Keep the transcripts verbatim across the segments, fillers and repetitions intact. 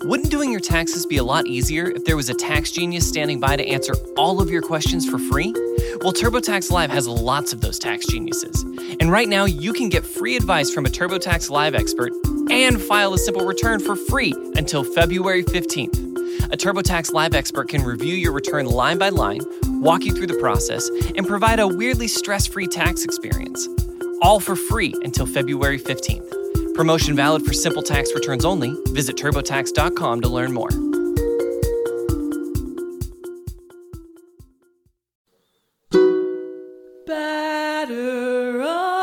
Wouldn't doing your taxes be a lot easier if there was a tax genius standing by to answer all of your questions for free? Well, TurboTax Live has lots of those tax geniuses. And right now, you can get free advice from a TurboTax Live expert and file a simple return for free until February fifteenth. A TurboTax Live expert can review your return line by line, walk you through the process, and provide a weirdly stress-free tax experience. All for free until February fifteenth. Promotion valid for simple tax returns only. Visit TurboTax dot com to learn more. Batter up.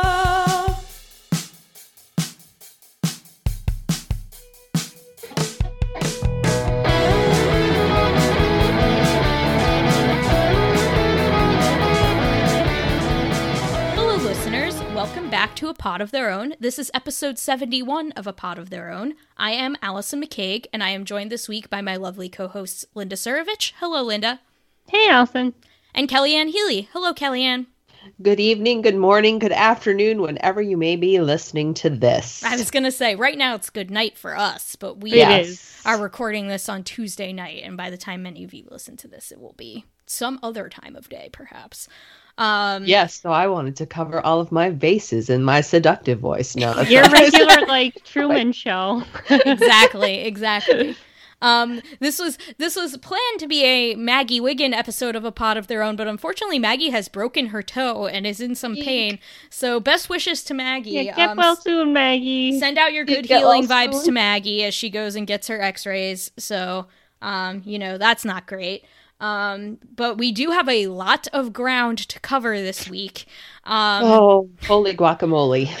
Hello, listeners. Welcome back to A Pod of Their Own. This is episode seventy-one of A Pod of Their Own. I am Allison McCaig, and I am joined this week by my lovely co-hosts, Linda Surovich. Hello, Linda. Hey, Allison. And Kellyanne Healy. Hello, Kellyanne. Good evening, good morning, good afternoon, whenever you may be listening to this. I was going to say, right now it's good night for us, but we Yes. are recording this on Tuesday night, and by the time many of you listen to this, it will be some other time of day, perhaps. Um, Yes, so I wanted to cover all of my bases in my seductive voice. No, that's Your not- regular, like, Truman Show. exactly, exactly. Um, this was this was planned to be a Maggie Wiggin episode of A Pod of Their Own, but unfortunately Maggie has broken her toe and is in some pain. So best wishes to Maggie. Yeah, get Um, well soon, Maggie. Send out your good Get healing well vibes soon. to Maggie as she goes and gets her x-rays. So, um, you know, that's not great. Um, but we do have a lot of ground to cover this week. Um, Oh, holy guacamole.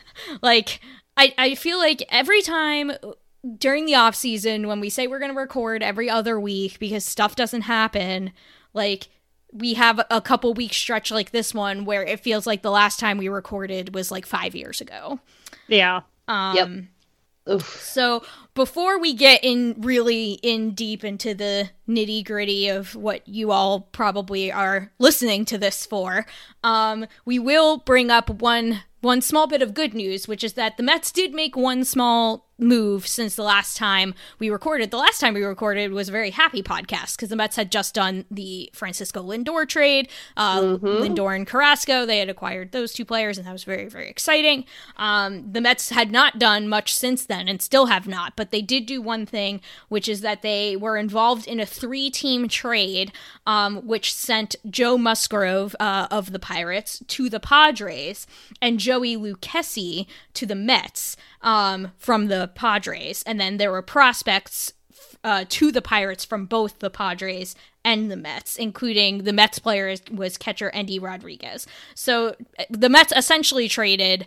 like, I, I feel like every time during the off season when we say we're going to record every other week because stuff doesn't happen, like, we have a couple week stretch like this one where it feels like the last time we recorded was like five years ago. Yeah. Um, Yep. Oof. So before we get in really in deep into the nitty gritty of what you all probably are listening to this for, um, we will bring up one one small bit of good news, which is that the Mets did make one small move since the last time we recorded. The last time we recorded was a very happy podcast because the Mets had just done the Francisco Lindor trade. Uh, Mhm. Lindor and Carrasco, they had acquired those two players, and that was very, very exciting. Um, the Mets had not done much since then and still have not, but they did do one thing, which is that they were involved in a three-team trade, um, which sent Joe Musgrove uh, of the Pirates to the Padres and Joey Lucchesi to the Mets um, from the Padres. And then there were prospects uh, to the Pirates from both the Padres and the Mets, including the Mets player was catcher Endy Rodriguez. So the Mets essentially traded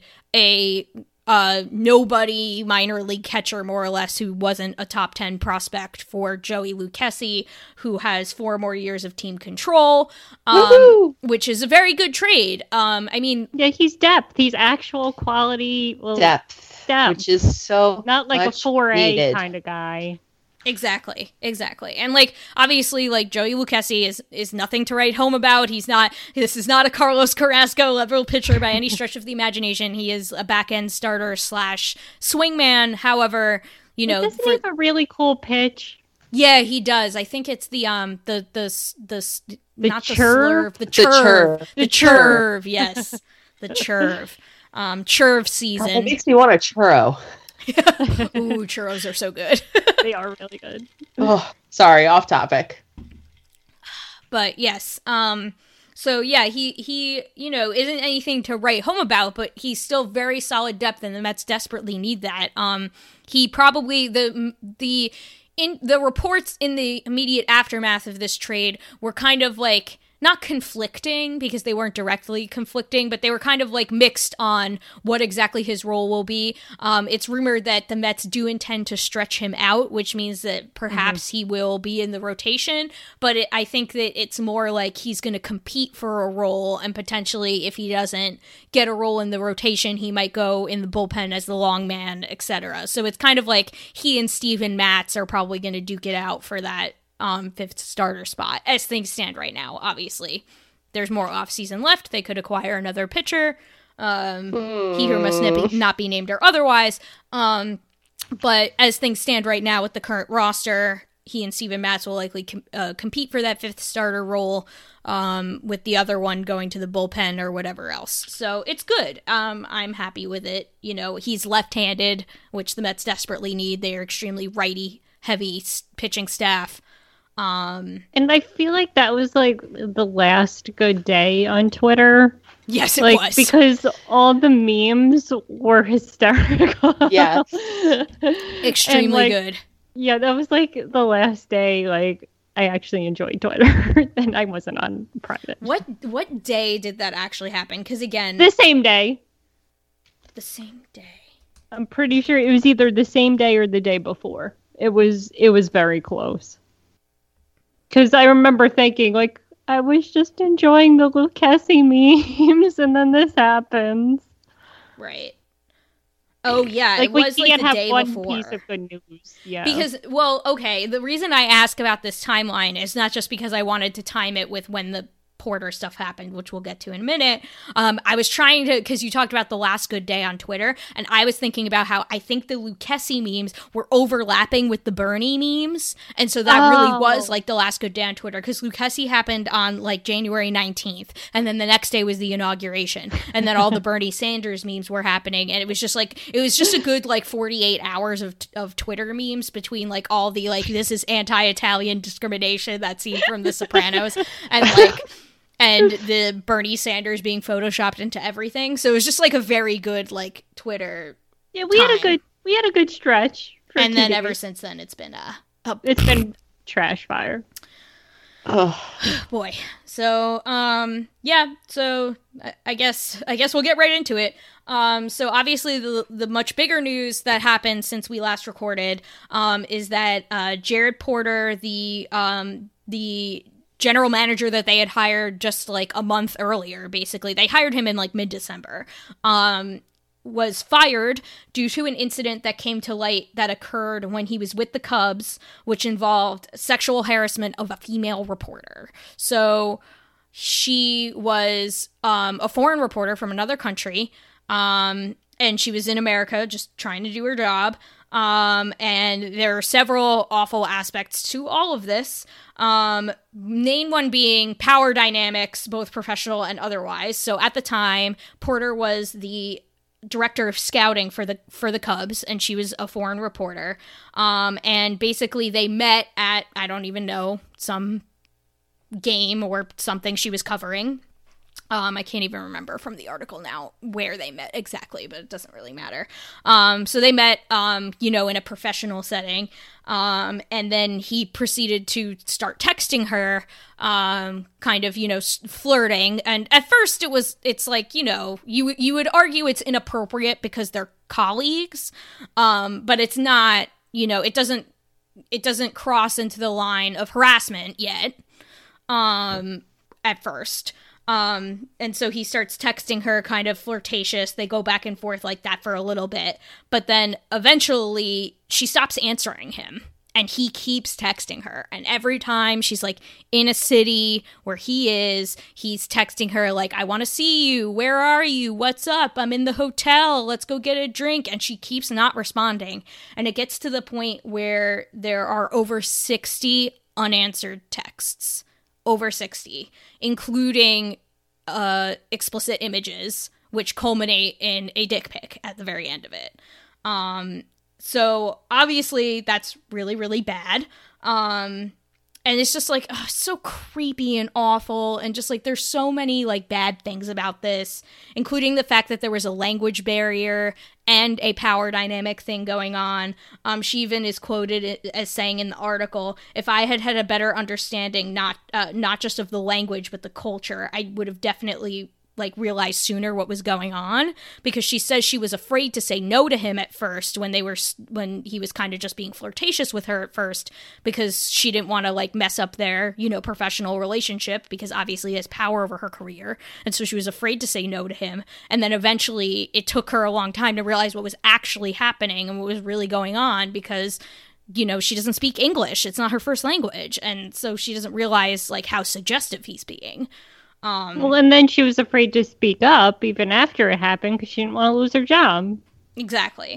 a uh, nobody minor league catcher, more or less, who wasn't a top ten prospect for Joey Lucchesi, who has four more years of team control, um, which is a very good trade. Um, I mean, Yeah, he's depth. He's actual quality. Well, Depth, depth. which is so Not like a much four A needed. kind of guy. Exactly, exactly. And, like, obviously, like, Joey Lucchesi is, is nothing to write home about. He's not, this is not a Carlos Carrasco level pitcher by any stretch of the imagination. He is a back-end starter slash swingman. However, you know, Doesn't for- he have a really cool pitch? yeah, he does. I think it's the, um, the, the, s- the, s- The not the churve? slurve, the The churve. churve. The The churve, yes. The churve. Um, churve God, season. that makes me want a churro. Ooh, churros are so good. They are really good. Oh, sorry, off topic. But yes, um, so yeah, he, he, you know, isn't anything to write home about, but he's still very solid depth, and the Mets desperately need that. Um, he probably, the, the, in the reports in the immediate aftermath of this trade were kind of like, not conflicting because they weren't directly conflicting, but they were kind of like mixed on what exactly his role will be. Um, it's rumored that the Mets do intend to stretch him out, which means that perhaps mm-hmm. he will be in the rotation. But it, I think that it's more like he's going to compete for a role, and potentially if he doesn't get a role in the rotation, he might go in the bullpen as the long man, et cetera. So it's kind of like he and Steven Matz are probably going to duke it out for that Um, fifth starter spot as things stand right now. Obviously, there's more offseason left. They could acquire another pitcher. Um, mm. He who must not be, not be named or otherwise. Um, but as things stand right now with the current roster, he and Steven Matz will likely com- uh, compete for that fifth starter role, um, with the other one going to the bullpen or whatever else. So it's good. Um, I'm happy with it. You know, he's left-handed, which the Mets desperately need. They are extremely righty-heavy s- pitching staff. Um, And I feel like that was like the last good day on Twitter. yes, it like, was. Because all the memes were hysterical. Yes. Extremely And, like, good. Yeah, that was like the last day, like, I actually enjoyed Twitter, and I wasn't on private. What what day did that actually happen? Because again, The same day. the same day. I'm pretty sure it was either the same day or the day before. It was it was very close. Because I remember thinking, like, I was just enjoying the Lucchesi memes, and then this happens. Right. Oh yeah, Like, it we was can't like the have day one before. piece of good news. Yeah. Because, well, okay, the reason I ask about this timeline is not just because I wanted to time it with when the Porter stuff happened, which we'll get to in a minute. Um, I was trying to, because you talked about the last good day on Twitter, and I was thinking about how I think the Lucchesi memes were overlapping with the Bernie memes, and so that Oh. really was like the last good day on Twitter, because Lucchesi happened on like January nineteenth, and then the next day was the inauguration, and then all the Bernie Sanders memes were happening, and it was just like, it was just a good like forty-eight hours of, of Twitter memes between like all the like, this is anti-Italian discrimination, that scene from The Sopranos, and like, and the Bernie Sanders being photoshopped into everything. So it was just like a very good like Twitter. yeah, we had a time. good we had a good stretch. For And two then days. ever since then, it's been a, a It's been trash fire. Oh, boy. So um yeah. So I, I guess I guess we'll get right into it. Um, so obviously the the much bigger news that happened since we last recorded um is that uh Jared Porter, the um the general manager that they had hired just like a month earlier, basically they hired him in like mid-December, um was fired due to an incident that came to light that occurred when he was with the Cubs, which involved sexual harassment of a female reporter. So she was um a foreign reporter from another country, um and she was in America just trying to do her job. Um, and there are several awful aspects to all of this. Um, main one being power dynamics, both professional and otherwise. So at the time, Porter was the director of scouting for the for the Cubs, and she was a foreign reporter. Um, and basically they met at, I don't even know, some game or something she was covering. Um, I can't even remember from the article now where they met exactly, but it doesn't really matter. Um, so they met, um, you know, in a professional setting, um, and then he proceeded to start texting her, um, kind of, you know, s- flirting. And at first it was, it's like, you know, you you would argue it's inappropriate because they're colleagues, um, but it's not, you know, it doesn't it doesn't cross into the line of harassment yet, um, at first. Um, and so he starts texting her kind of flirtatious. They go back and forth like that for a little bit, but then eventually she stops answering him and he keeps texting her. And every time she's like in a city where he is, he's texting her like, I want to see you. Where are you? What's up? I'm in the hotel. Let's go get a drink. And she keeps not responding. And it gets to the point where there are over sixty unanswered texts. Over sixty, including uh, explicit images, which culminate in a dick pic at the very end of it. Um, so obviously that's really, really bad. Um, and it's just like, oh, so creepy and awful. And just like, there's so many like bad things about this, including the fact that there was a language barrier and a power dynamic thing going on. Um, she even is quoted as saying in the article, if I had had a better understanding, not, uh, not just of the language, but the culture, I would have definitely like realized sooner what was going on, because she says she was afraid to say no to him at first when they were when he was kind of just being flirtatious with her at first, because she didn't want to like mess up their, you know, professional relationship, because obviously he has power over her career, and so she was afraid to say no to him. And then eventually it took her a long time to realize what was actually happening and what was really going on, because you know, she doesn't speak English, it's not her first language, and so she doesn't realize like how suggestive he's being. Um, Well, and then she was afraid to speak up even after it happened because she didn't want to lose her job. Exactly.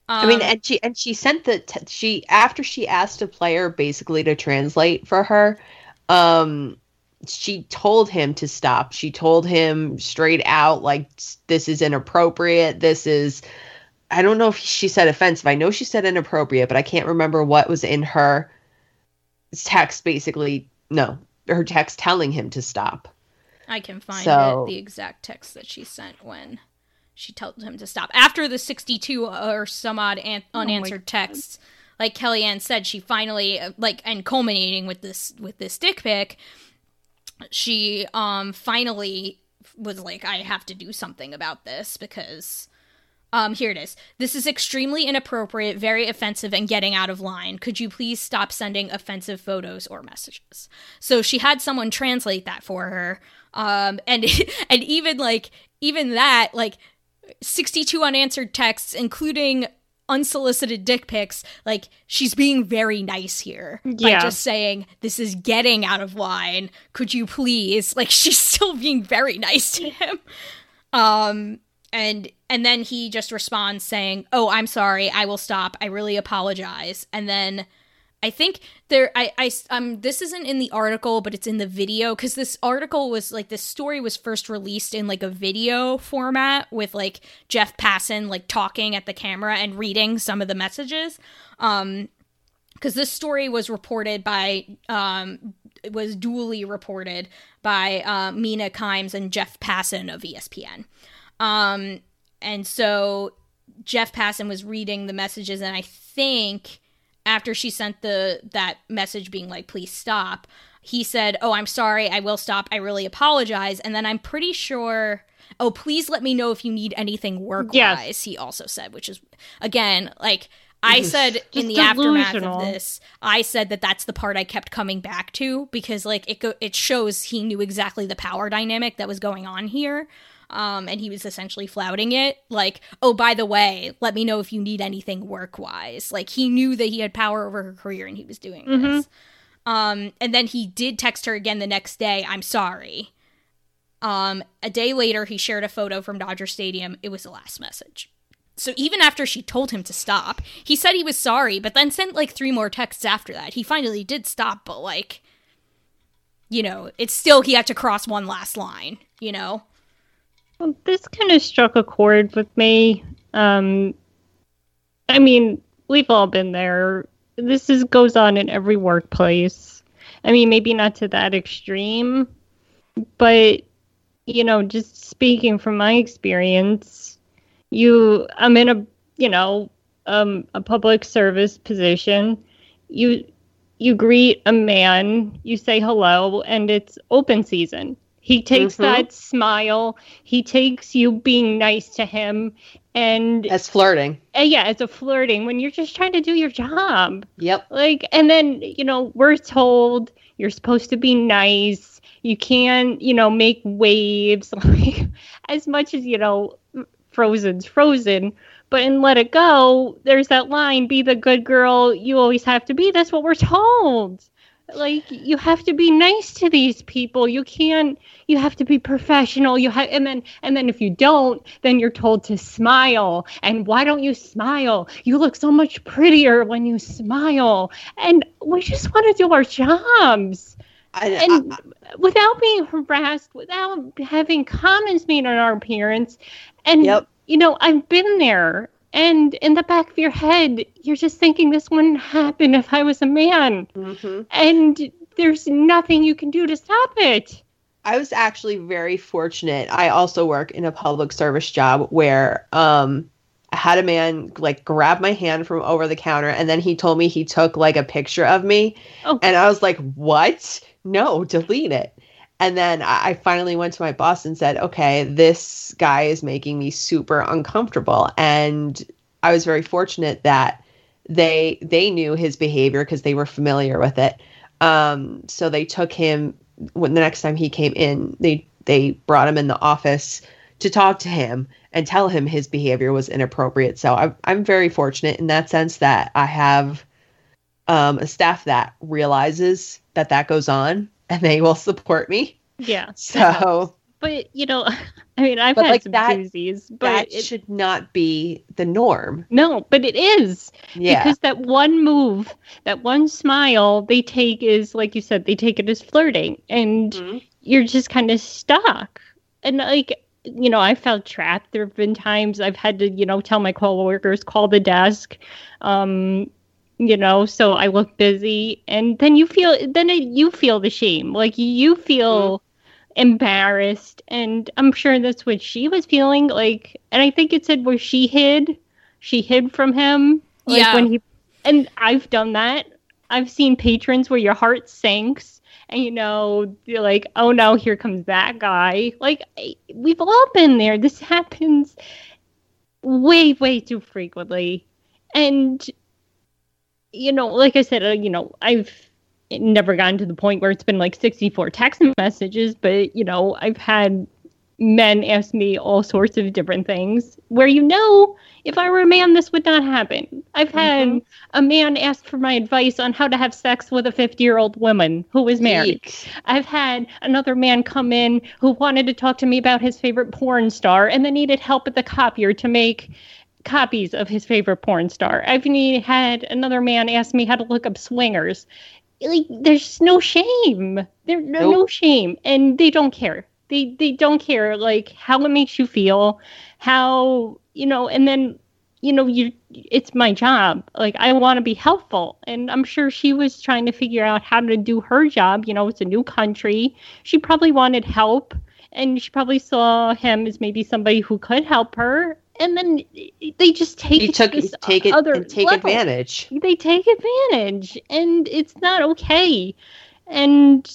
I mean, Um, and she and she sent the t- she after she asked a player basically to translate for her. Um, she told him to stop. She told him straight out, like, this is inappropriate. This is, I don't know if she said offensive. I know she said inappropriate, but I can't remember what was in her text. Basically, no, her text telling him to stop. I can find So- it, the exact text that she sent when she told him to stop. After the sixty-two or some odd an- unanswered texts, like Kellyanne said, she finally, uh, like, and culminating with this with this dick pic, she um finally was like, I have to do something about this because... Um, here it is. This is extremely inappropriate, very offensive, and getting out of line. Could you please stop sending offensive photos or messages? So she had someone translate that for her. Um, and and even like even that, like sixty-two unanswered texts, including unsolicited dick pics. Like, she's being very nice here by Yeah. just saying, "This is getting out of line. Could you please?" Like, she's still being very nice to him. Um. And and then he just responds saying, "Oh, I'm sorry. I will stop. I really apologize." And then I think there, I, I, um, this isn't in the article, but it's in the video, because this article was like, this story was first released in like a video format with like Jeff Passan like talking at the camera and reading some of the messages. Um, because this story was reported by, um, it was duly reported by uh, Mina Kimes and Jeff Passan of E S P N. Um, and so Jeff Passan was reading the messages, and I think after she sent the, that message being like, "Please stop," he said, "Oh, I'm sorry. I will stop. I really apologize." And then I'm pretty sure, "Oh, please let me know if you need anything work-wise," Yes. he also said, which is, again, like, I said in Just the aftermath delusional. of this, I said that that's the part I kept coming back to, because like it go- it shows he knew exactly the power dynamic that was going on here. Um, and he was essentially flouting it. Like, "Oh, by the way, let me know if you need anything work-wise." Like, he knew that he had power over her career, and he was doing this. Um, and then he did text her again the next day, "I'm sorry." Um, a day later, he shared a photo from Dodger Stadium. It was the last message. So even after she told him to stop, he said he was sorry, but then sent like three more texts after that. He finally did stop, but like, you know, it's still, he had to cross one last line, you know? Well, this kind of struck a chord with me. Um, I mean, we've all been there. This is goes on in every workplace. I mean, maybe not to that extreme, but, you know, just speaking from my experience, you, I'm in a, you know, um, a public service position. You, you greet a man, you say hello, and it's open season. He takes Mhm. that smile. He takes you being nice to him. And As flirting. uh, yeah, it's a flirting when you're just trying to do your job. Yep. Like, and then, you know, we're told you're supposed to be nice. You can't, you know, make waves. Like, as much as, you know, Frozen's Frozen. But in Let It Go, there's that line, "Be the good girl you always have to be." That's what we're told. Like, you have to be nice to these people. You can't, you have to be professional. You have, and then, and then if you don't, then you're told to smile. And why don't you smile? You look so much prettier when you smile. And we just want to do our jobs. I, And I- without being harassed, without having comments made on our appearance. And, Yep. you know, I've been there. And in the back of your head, you're just thinking, this wouldn't happen if I was a man. mhm. And there's nothing you can do to stop it. I was actually very fortunate. I also work in a public service job where um, I had a man like grab my hand from over the counter, and then he told me he took like a picture of me. Oh. And I was like, "What? No, delete it." And then I I finally went to my boss and said, "Okay, this guy is making me super uncomfortable." And I was very fortunate that they they knew his behavior because they were familiar with it. Um, so they took him when the next time he came in, they they brought him in the office to talk to him and tell him his behavior was inappropriate. So I'm I'm very fortunate in that sense that I have um, a staff that realizes that that goes on and they will support me. Yeah. So but you know, I mean, I've But, had like, some that- doozies, but that it, should not be the norm. no, but it is. Yeah. Because that one move, that one smile they take is, like you said, they take it as flirting. And Mhm. you're just kind of stuck. And, like, you know, I felt trapped. There have been times I've had to, you know, tell my coworkers, call the desk, um, you know, so I look busy. And then you feel, then it, you feel the shame. Like, you feel embarrassed. And I'm sure that's what she was feeling. Like, and I think it said where she hid. She hid from him. Like Yeah. when he, and I've done that. I've seen patrons where your heart sinks and, you know, you're like, oh no, here comes that guy. Like, I- we've all been there. This happens way, way too frequently. And, you know, like I said, uh, you know, I've never gotten to the point where it's been like sixty-four text messages, but, you know, I've had men ask me all sorts of different things where, you know, if I were a man, this would not happen. I've had Mhm. a man ask for my advice on how to have sex with a fifty-year-old woman who was married. Eek. I've had another man come in who wanted to talk to me about his favorite porn star and then needed help at the copier to make copies of his favorite porn star. I've need, had another man ask me how to look up swingers. Like, there's no shame. There's no, Nope. no shame. And they don't care. They they don't care, like, how it makes you feel, how, you know, and then, you know, you it's my job. Like, I want to be helpful. And I'm sure she was trying to figure out how to do her job. You know, it's a new country. She probably wanted help. And she probably saw him as maybe somebody who could help her. And then they just take You it took to this take it other and take level. advantage. They take advantage, and it's not okay. And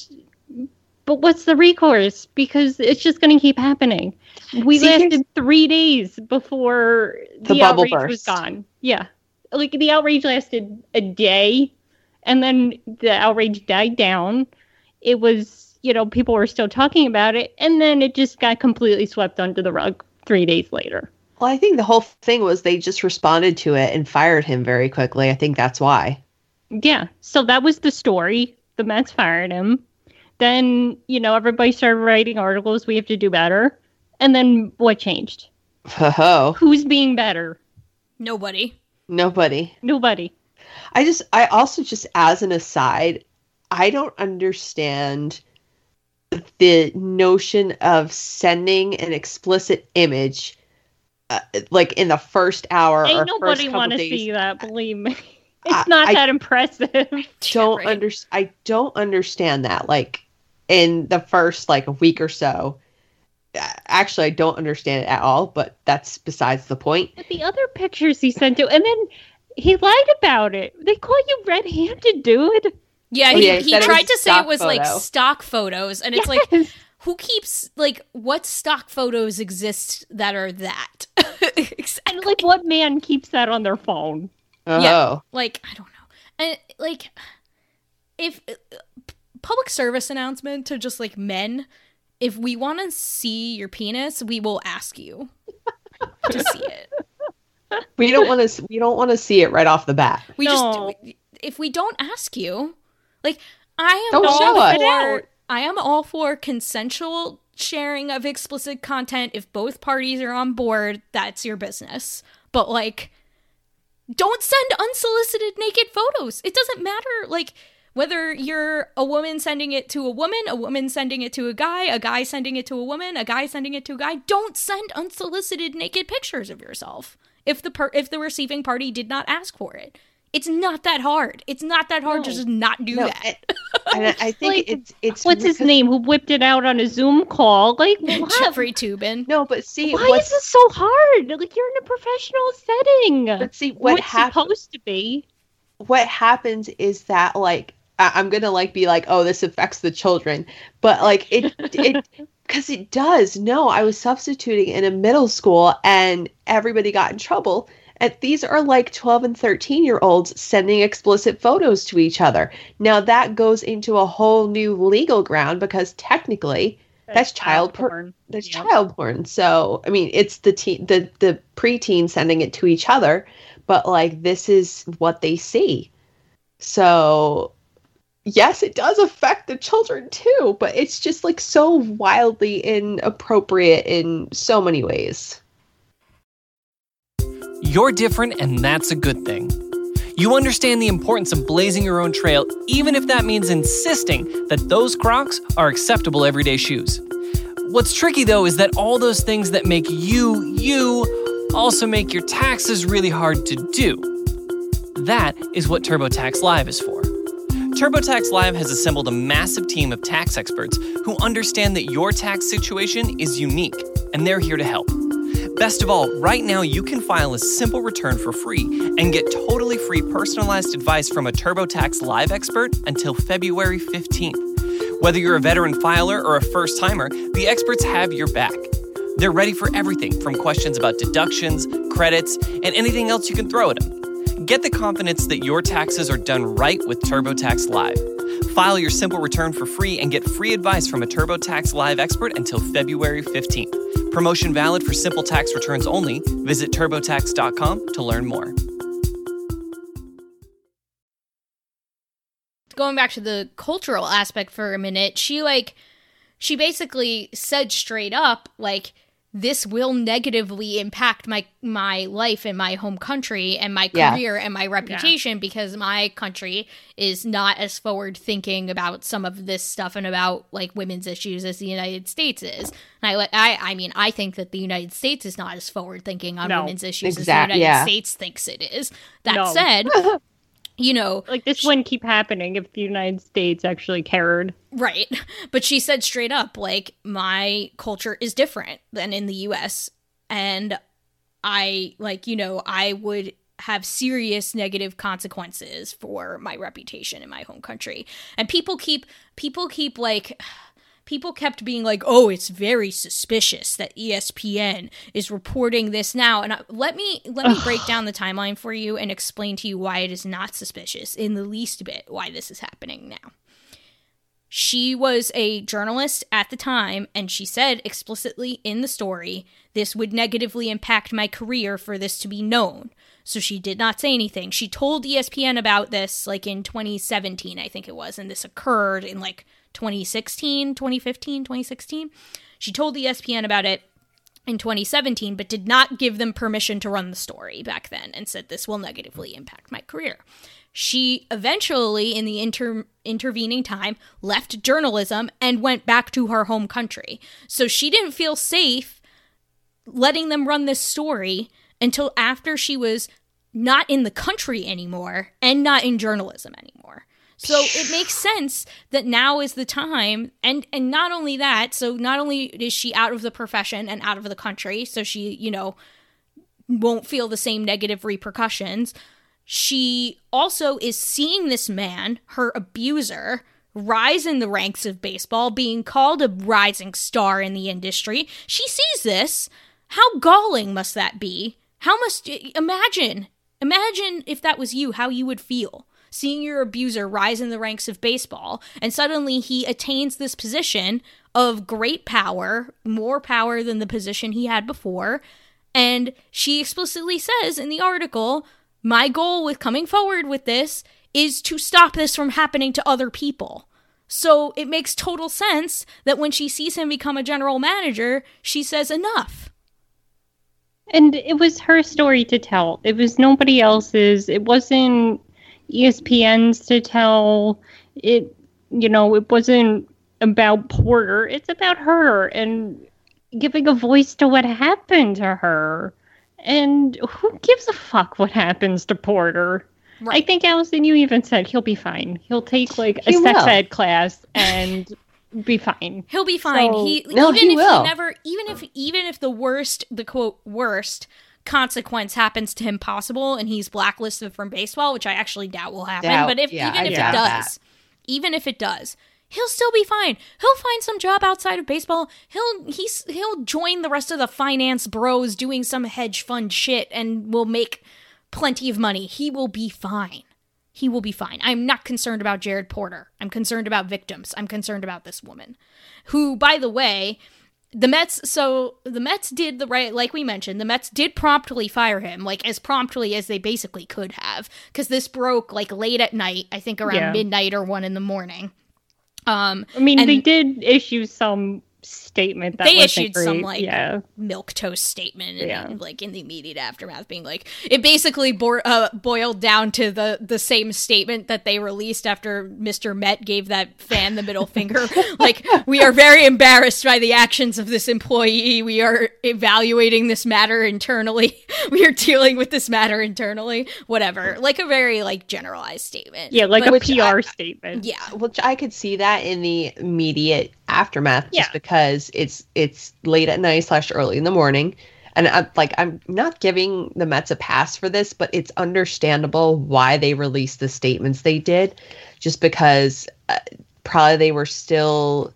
but what's the recourse? Because it's just going to keep happening. We See, lasted here's- three days before The the, bubble outrage was burst. gone. Yeah, like the outrage lasted a day, and then the outrage died down. It was, you know, people were still talking about it, and then it just got completely swept under the rug three days later. Well, I think the whole thing was they just responded to it and fired him very quickly. I think that's why. Yeah, so that was the story. The Mets fired him. Then, you know, everybody started writing articles. We have to do better. And then what changed? Oh, Who's being better? Nobody. nobody. Nobody. I just, I also just, as an aside, I don't understand the notion of sending an explicit image, uh, like in the first hour or Ain't first nobody couple want to days. see that, believe me. It's I- not I- that impressive. Don't Right. under, I don't understand that. Like in the first like a week or so. Uh, Actually, I don't understand it at all. But that's besides the point. But the other pictures he sent to, and then he lied about it. They call you red-handed, dude. Yeah, Oh, he, yeah, he he said it tried was to say stock it was like photo. stock photos, and it's like, Yes. who keeps, like, what stock photos exist that are that? Exactly. And like, what man keeps that on their phone? Oh, Yeah. Like, I don't know. And, like, if uh, p- public service announcement to just, like, men, if we want to see your penis, we will ask you to see it. we don't want to. We don't want to see it right off the bat. We No. just, if we don't ask you, like, I am Don't all show us. for, I am all for consensual sharing of explicit content. If both parties are on board, that's your business. But, like, don't send unsolicited naked photos. It doesn't matter, like, whether you're a woman sending it to a woman, a woman sending it to a guy, a guy sending it to a woman, a guy sending it to a guy. Don't send unsolicited naked pictures of yourself if the per- if the receiving party did not ask for it. It's not that hard. It's not that hard to No. just not do No, that. And I, I think Like, it's it's What's his because- name? Who whipped it out on a Zoom call? Like, what? Jeffrey Tubin. No, but see Why what's is this so hard? Like, you're in a professional setting. but see what What's happens. supposed to be? What happens is that like I- I'm gonna like be like, oh, this affects the children, but like it it because it does. No, I was substituting in a middle school and everybody got in trouble. And these are like twelve and thirteen year olds sending explicit photos to each other. Now that goes into a whole new legal ground because technically That's child por- that's Yep. child porn. So I mean, it's the teen, the the preteen sending it to each other, but like this is what they see. So yes, it does affect the children too, but it's just like so wildly inappropriate in so many ways. You're different, and that's a good thing. You understand the importance of blazing your own trail, even if that means insisting that those Crocs are acceptable everyday shoes. What's tricky, though, is that all those things that make you, you, also make your taxes really hard to do. That is what TurboTax Live is for. TurboTax Live has assembled a massive team of tax experts who understand that your tax situation is unique, and they're here to help. Best of all, right now you can file a simple return for free and get totally free personalized advice from a TurboTax Live expert until February fifteenth. Whether you're a veteran filer or a first-timer, the experts have your back. They're ready for everything from questions about deductions, credits, and anything else you can throw at them. Get the confidence that your taxes are done right with TurboTax Live. File your simple return for free and get free advice from a TurboTax Live expert until February fifteenth. Promotion valid for simple tax returns only. Visit TurboTax dot com to learn more. Going back to the cultural aspect for a minute, she like, she basically said straight up, like, this will negatively impact my my life in my home country and my Yeah. career and my reputation yeah. because my country is not as forward thinking about some of this stuff and about like women's issues as the United States is. And I I I mean I think that the United States is not as forward thinking on No, women's issues exact- as the United yeah. States thinks it is. That No. said, you know, Like, this wouldn't keep happening if the United States actually cared. right. But she said straight up, like, my culture is different than in the U S. And I, like, you know, I would have serious negative consequences for my reputation in my home country. And people keep, people keep, like... People kept being like, oh, it's very suspicious that E S P N is reporting this now. And I, let me let me break down the timeline for you and explain to you why it is not suspicious in the least bit why this is happening now. She was a journalist at the time, and she said explicitly in the story, this would negatively impact my career for this to be known. So she did not say anything. She told E S P N about this like in twenty seventeen, I think it was, and this occurred in like twenty sixteen, twenty fifteen, twenty sixteen. She told E S P N about it in twenty seventeen, but did not give them permission to run the story back then and said this will negatively impact my career. She eventually, in the inter- intervening time, left journalism and went back to her home country. So she didn't feel safe letting them run this story until after she was not in the country anymore and not in journalism anymore. So it makes sense that now is the time, and, and not only that, so not only is she out of the profession and out of the country, so she, you know, won't feel the same negative repercussions, she also is seeing this man, her abuser, rise in the ranks of baseball, being called a rising star in the industry. She sees this. How galling must that be? How must, imagine, imagine if that was you, how you would feel. Seeing your abuser rise in the ranks of baseball, and suddenly he attains this position of great power, more power than the position he had before, and she explicitly says in the article, my goal with coming forward with this is to stop this from happening to other people. So it makes total sense that when she sees him become a general manager, she says enough. And it was her story to tell. It was nobody else's. It wasn't E S P N's to tell. It, you know, it wasn't about Porter. It's about her and giving a voice to what happened to her. And who gives a fuck what happens to Porter? Right. I think, Allison, you even said he'll be fine. He'll take, like, a He sex will. ed class and be fine. He'll be fine. So- he No, even he if will. he never even if even if the worst, the quote worst consequence happens to him possible and he's blacklisted from baseball, which I actually doubt will happen, Doubt. but if Yeah, even I if it doubt does, even if it does, he'll still be fine. He'll find some job outside of baseball. He'll he's he'll join the rest of the finance bros doing some hedge fund shit and will make plenty of money. He will be fine. He will be fine. I'm not concerned about Jared Porter. I'm concerned about victims. I'm concerned about this woman, who, by the way, the Mets, so the Mets did the right, like we mentioned, the Mets did promptly fire him, like as promptly as they basically could have, because this broke like late at night, I think around Yeah. midnight or one in the morning. Um, I mean, and they did issue some statement that they wasn't issued some great. like yeah. milk toast statement, and Yeah. like in the immediate aftermath, being like it basically bo- uh, boiled down to the the same statement that they released after Mister Met gave that fan the middle finger. Like, we are very embarrassed by the actions of this employee. We are evaluating this matter internally. We are dealing with this matter internally. Whatever, like a very like generalized statement. Yeah, like But- a P R statement. yeah. Which I could see that in the immediate aftermath, just Yeah. because it's it's late at night slash early in the morning, and I'm like I'm not giving the Mets a pass for this, but it's understandable why they released the statements they did, just because uh, probably they were still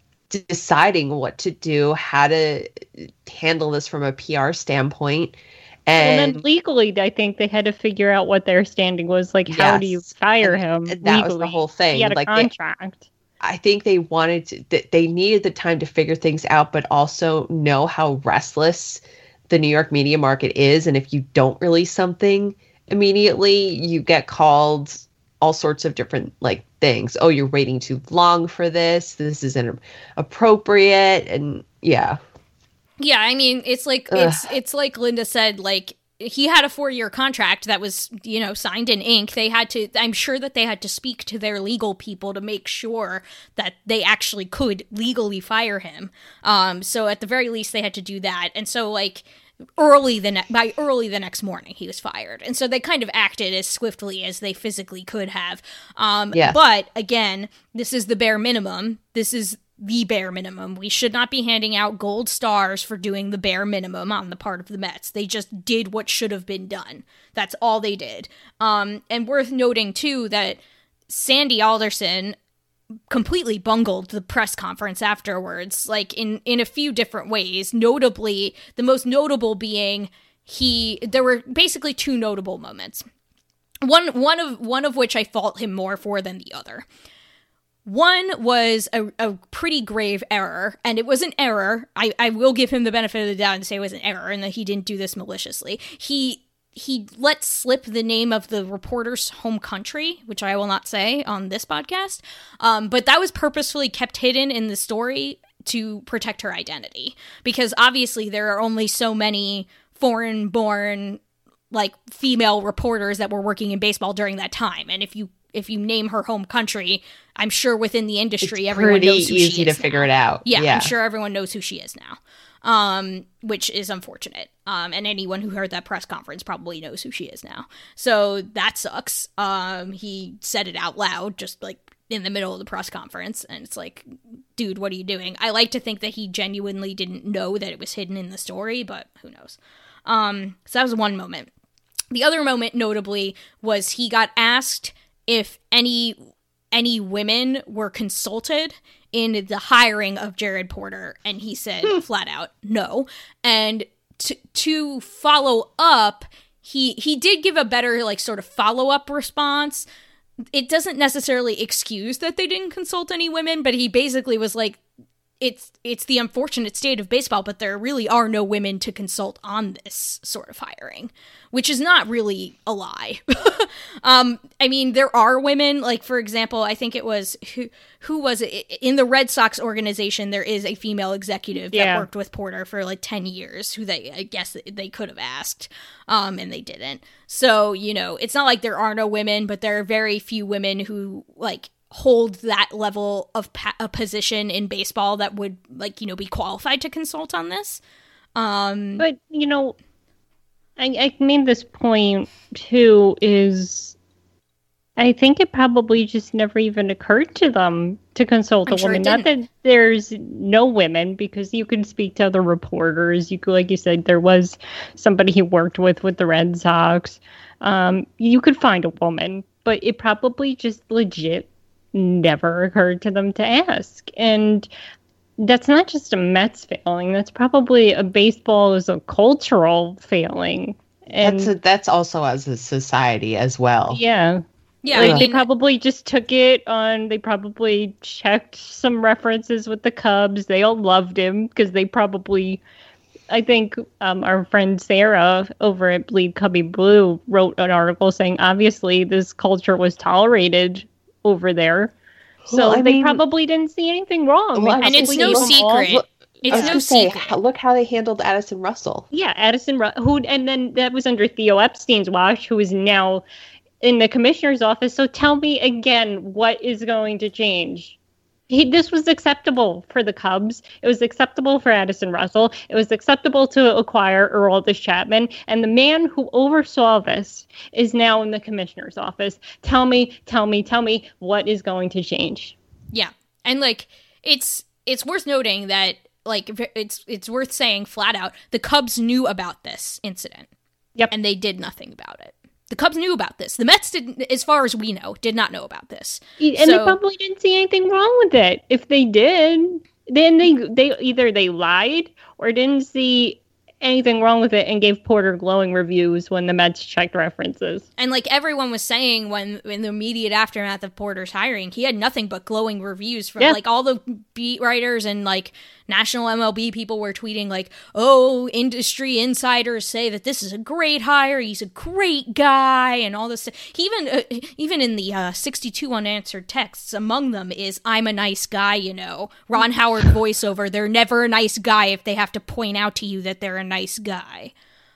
deciding what to do, how to handle this from a P R standpoint. And And then legally, I think they had to figure out what their standing was. Like, how do you Yes. fire And him? that was the legally? whole thing. He had a Like, they- contract. I think they wanted to, th- they needed the time to figure things out, but also know how restless the New York media market is. And if you don't release something immediately, you get called all sorts of different like things. Oh, you're waiting too long for this. This isn't appropriate. And yeah. Yeah, I mean, it's like Ugh. it's it's like Linda said, like he had a four-year contract that was, you know, signed in ink. They had to, I'm sure that they had to speak to their legal people to make sure that they actually could legally fire him. Um, so at the very least, they had to do that. And so, like, early the ne- by early the next morning, he was fired. And so they kind of acted as swiftly as they physically could have. Um, Yes. But again, this is the bare minimum. This is the bare minimum. We should not be handing out gold stars for doing the bare minimum on the part of the Mets. They just did what should have been done. That's all they did. Um, and worth noting, too, that Sandy Alderson completely bungled the press conference afterwards, like in, in a few different ways. Notably, the most notable being he, there were basically two notable moments. One, one of, one of which I fault him more for than the other. One was a, a pretty grave error, and it was an error. I, I will give him the benefit of the doubt and say it was an error and that he didn't do this maliciously. He he let slip the name of the reporter's home country, which I will not say on this podcast, um, but that was purposefully kept hidden in the story to protect her identity, because obviously there are only so many foreign-born like female reporters that were working in baseball during that time, and if you if you name her home country, I'm sure within the industry It's everyone pretty knows who easy she to is figure now. it out. Yeah, Yeah. I'm sure everyone knows who she is now, um, which is unfortunate. Um, and anyone who heard that press conference probably knows who she is now. So that sucks. Um, he said it out loud, just like in the middle of the press conference, and it's like, dude, what are you doing? I like to think that he genuinely didn't know that it was hidden in the story, but who knows? Um, so that was one moment. The other moment, notably, was he got asked if any any women were consulted in the hiring of Jared Porter, and he said flat out no. And to to follow up, he he did give a better like sort of follow up response. It doesn't necessarily excuse that they didn't consult any women, but he basically was like, it's it's the unfortunate state of baseball, but there really are no women to consult on this sort of hiring, which is not really a lie. um, I mean, there are women, like, for example, I think it was, who who was it? In the Red Sox organization, there is a female executive that Yeah. worked with Porter for like ten years, who they, I guess they could have asked, um, and they didn't. So, you know, it's not like there are no women, but there are very few women who, like, hold that level of pa- a position in baseball that would, like, you know, be qualified to consult on this. Um, But, you know, I, I made this point, too, is I think it probably just never even occurred to them to consult I'm a sure it woman. Not that there's no women, because you can speak to other reporters. You could, like you said, there was somebody he worked with with the Red Sox. Um, you could find a woman, but it probably just legit never occurred to them to ask. And that's not just a Mets failing. That's probably a baseball as a cultural failing. And That's a, that's also as a society as well. yeah, Yeah, like I they mean, probably just took it on. They probably checked some references with the Cubs. They all loved him because they probably. I think um, our friend Sarah over at Bleed Cubby Blue wrote an article saying obviously this culture was tolerated over there, so Well, I they mean- probably didn't see anything wrong. Well, They and it's probably no gave them all- secret. Look, I It's was no gonna say, secret. h- look how they handled Addison Russell. Yeah, Addison Ru- who, and then that was under Theo Epstein's watch, who is now in the commissioner's office. So tell me again, what is going to change? He, this was acceptable for the Cubs. It was acceptable for Addison Russell. It was acceptable to acquire Aroldis Chapman. And the man who oversaw this is now in the commissioner's office. Tell me, tell me, tell me what is going to change. Yeah, and like it's it's worth noting that like v- it's it's worth saying flat out the Cubs knew about this incident. Yep. And they did nothing about it. The Cubs knew about this. The Mets didn't, as far as we know, did not know about this. And So- they probably didn't see anything wrong with it. If they did, then they they either they lied or didn't see anything wrong with it and gave Porter glowing reviews when the Mets checked references. And like everyone was saying when in the immediate aftermath of Porter's hiring, he had nothing but glowing reviews from Yeah. like all the beat writers and like national M L B people were tweeting like, "Oh, industry insiders say that this is a great hire. He's a great guy," and all this. He even uh, even in the uh, sixty-two unanswered texts, among them is "I'm a nice guy," you know, Ron Howard voiceover. They're never a nice guy if they have to point out to you that they're a nice guy.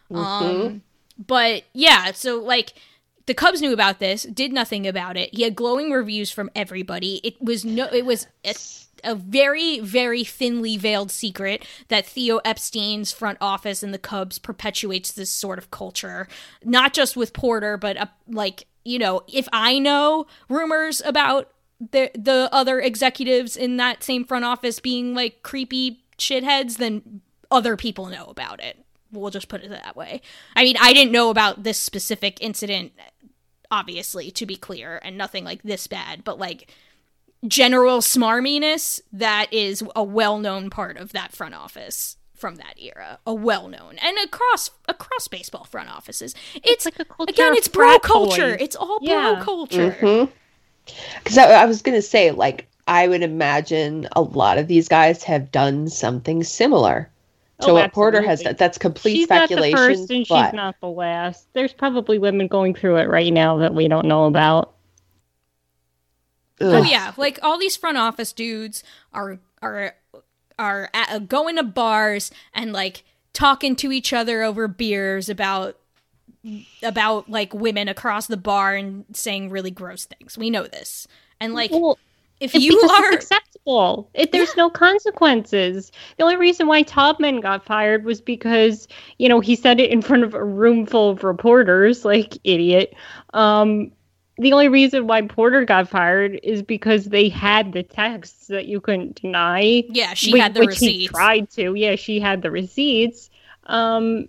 Um, but yeah, so like the Cubs knew about this, did nothing about it. He had glowing reviews from everybody. It was no, it was a, a very, very thinly veiled secret that Theo Epstein's front office and the Cubs perpetuates this sort of culture, not just with Porter, but uh, like you know, if I know rumors about the the other executives in that same front office being like creepy shitheads, then other people know about it. We'll just put it that way. I mean, I didn't know about this specific incident, obviously, to be clear, and nothing like this bad, but like general smarminess, that is a well-known part of that front office from that era. A well-known. And across across baseball front offices. It's, like a culture again, of it's bro frat culture. boys. It's all bro Yeah. culture. Mm-hmm. Because I, I was going to say, like, I would imagine a lot of these guys have done something similar to Oh, what Porter has absolutely. done. That's complete She's speculation. not the first and but she's not the last. There's probably women going through it right now that we don't know about. Oh ugh. yeah, like all these front office dudes are are are at, uh, going to bars and like talking to each other over beers about about like women across the bar and saying really gross things. We know this. And like Well, if It's you because are it's acceptable. It, there's no consequences. The only reason why Taubman got fired was because, you know, he said it in front of a room full of reporters, like idiot. Um, the only reason why Porter got fired is because they had the texts that you couldn't deny. yeah, she whi- had the which he receipts. tried to. Yeah, she had the receipts. Um,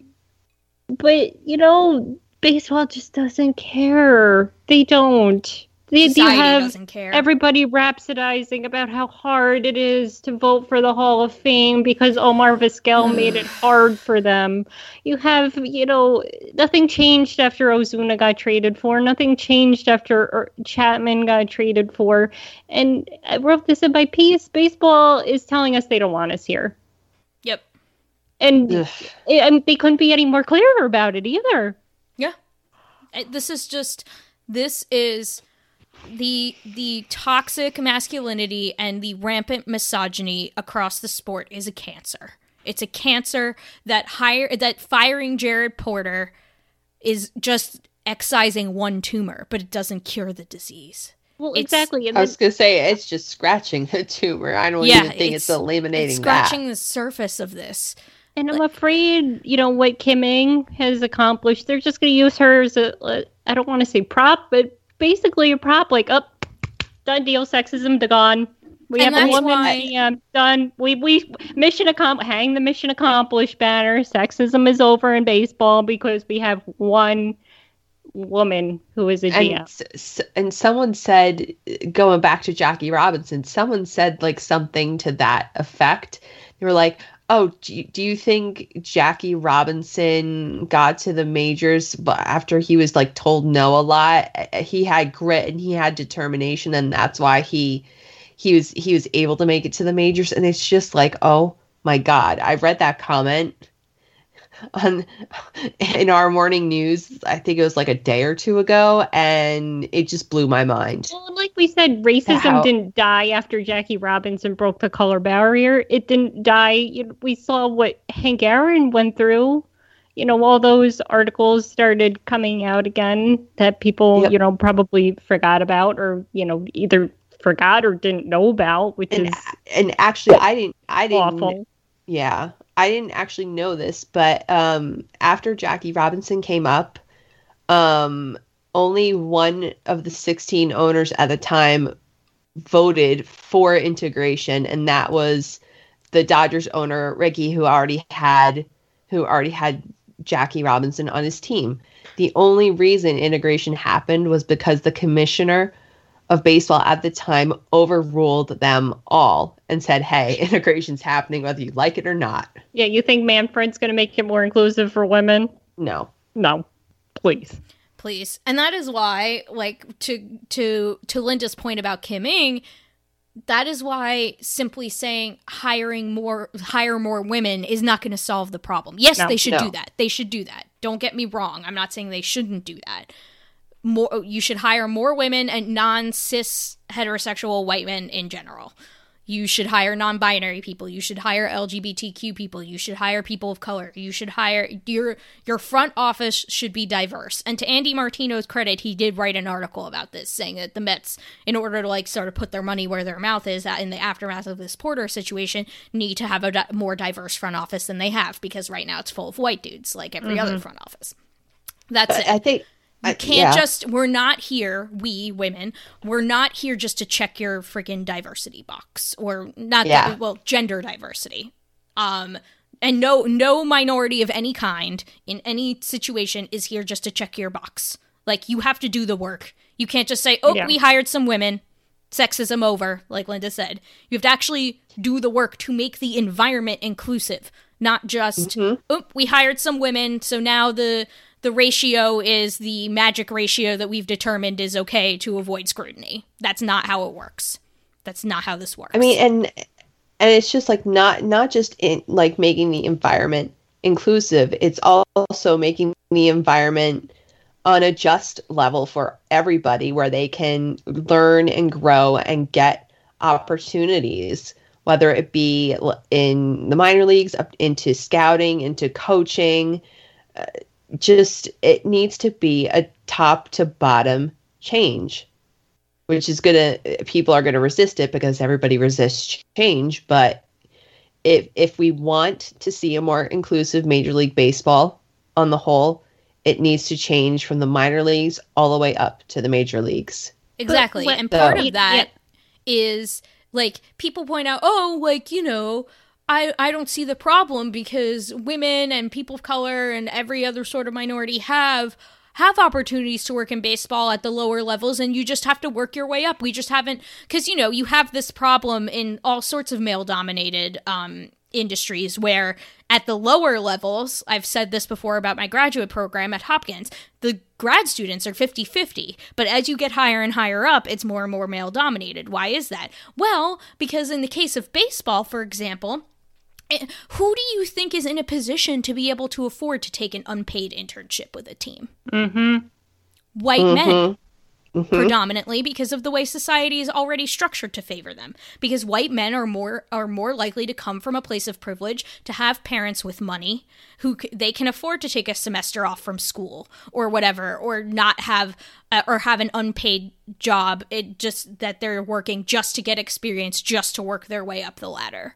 but you know, baseball just doesn't care. They don't. They, they Society have doesn't care. everybody rhapsodizing about how hard it is to vote for the Hall of Fame because Omar Vizquel made it hard for them. You have, you know, nothing changed after Ozuna got traded for. Nothing changed after er, Chapman got traded for. And I wrote this in my piece. Baseball is telling us they don't want us here. Yep. And, Ugh. and they couldn't be any more clear about it either. Yeah. Uh, This is just this is the the toxic masculinity and the rampant misogyny across the sport is a cancer. It's a cancer that hire that firing Jared Porter is just excising one tumor, but it doesn't cure the disease. Well, It's- exactly. And I then, was going to say, it's just scratching the tumor. I don't Yeah, even think it's, it's- eliminating It's scratching that. the surface of this. and I'm afraid, you know, what Kim Ng has accomplished, they're just going to use her as a, a, I don't want to say prop, but basically a prop, like, up, done deal, sexism, to gone. We And have a that's woman, why- yeah, done. We, we, mission accomplished, hang the mission accomplished banner. Sexism is over in baseball because we have one woman who is a G M. And, s- s- and someone said, going back to Jackie Robinson, someone said like something to that effect. They were like, Oh, do you, do you think Jackie Robinson got to the majors but after he was like told no a lot? He had grit and he had determination, and that's why he he was he was able to make it to the majors. And it's just like, oh my God, I read that comment on in our morning news. I think it was like a day or two ago, and it just blew my mind. Well, like we said, racism How- didn't die after Jackie Robinson broke the color barrier. It didn't die. You know, we saw what Hank Aaron went through. You know, all those articles started coming out again that people, Yep. you know, probably forgot about, or, you know, either forgot or didn't know about, which And is and actually, I didn't I didn't awful. Yeah, I didn't actually know this, but um, after Jackie Robinson came up, um, only one of the sixteen owners at the time voted for integration, and that was the Dodgers owner Ricky, who already had who already had Jackie Robinson on his team. The only reason integration happened was because the commissioner of baseball at the time overruled them all and said, hey, integration's happening whether you like it or not. Yeah, you think Manfred's going to make it more inclusive for women? No. No, please. Please. And that is why, like, to to to Linda's point about Kim Ing, that is why simply saying hiring more hire more women is not going to solve the problem. Yes, No. they should No. do that. They should do that. Don't get me wrong. I'm not saying they shouldn't do that. More, you should hire more women and non-cis heterosexual white men in general. You should hire non-binary people. You should hire L G B T Q people. You should hire people of color. You should hire your your front office should be diverse. And to Andy Martino's credit, he did write an article about this, saying that the Mets, in order to like sort of put their money where their mouth is in the aftermath of this Porter situation, need to have a di- more diverse front office than they have, because right now it's full of white dudes like every other front office. That's But it. I think You I- can't yeah. just, we're not here, we women, we're not here just to check your freaking diversity box, or not, Yeah. that, well, gender diversity. Um, and no, no minority of any kind in any situation is here just to check your box. Like, you have to do the work. You can't just say, oh, Yeah. we hired some women, sexism over, like Linda said. You have to actually do the work to make the environment inclusive, not just, oh, we hired some women, so now the the ratio is the magic ratio that we've determined is okay to avoid scrutiny. That's not how it works. That's not how this works. I mean, and and it's just like not not just in like making the environment inclusive. It's also making the environment on a just level for everybody, where they can learn and grow and get opportunities, whether it be in the minor leagues, up into scouting, into coaching. Uh, just it needs to be a top to bottom change, which is gonna people are gonna resist it because everybody resists change. But if if we want to see a more inclusive Major League Baseball on the whole, it needs to change from the minor leagues all the way up to the major leagues. Exactly. But- And part So- of that is, like, people point out, oh, like, you know, I, I don't see the problem because women and people of color and every other sort of minority have have opportunities to work in baseball at the lower levels, and you just have to work your way up. We just haven't, because, you know, you have this problem in all sorts of male-dominated um, industries where at the lower levels, I've said this before about my graduate program at Hopkins, the grad students are fifty-fifty, but as you get higher and higher up, it's more and more male-dominated. Why is that? Well, because in the case of baseball, for example, who do you think is in a position to be able to afford to take an unpaid internship with a team? Mm-hmm. White Mm-hmm. men. Predominantly because of the way society is already structured to favor them. Because white men are more are more likely to come from a place of privilege, to have parents with money who c- they can afford to take a semester off from school or whatever, or not have uh, or have an unpaid job. It just that they're working just to get experience, just to work their way up the ladder.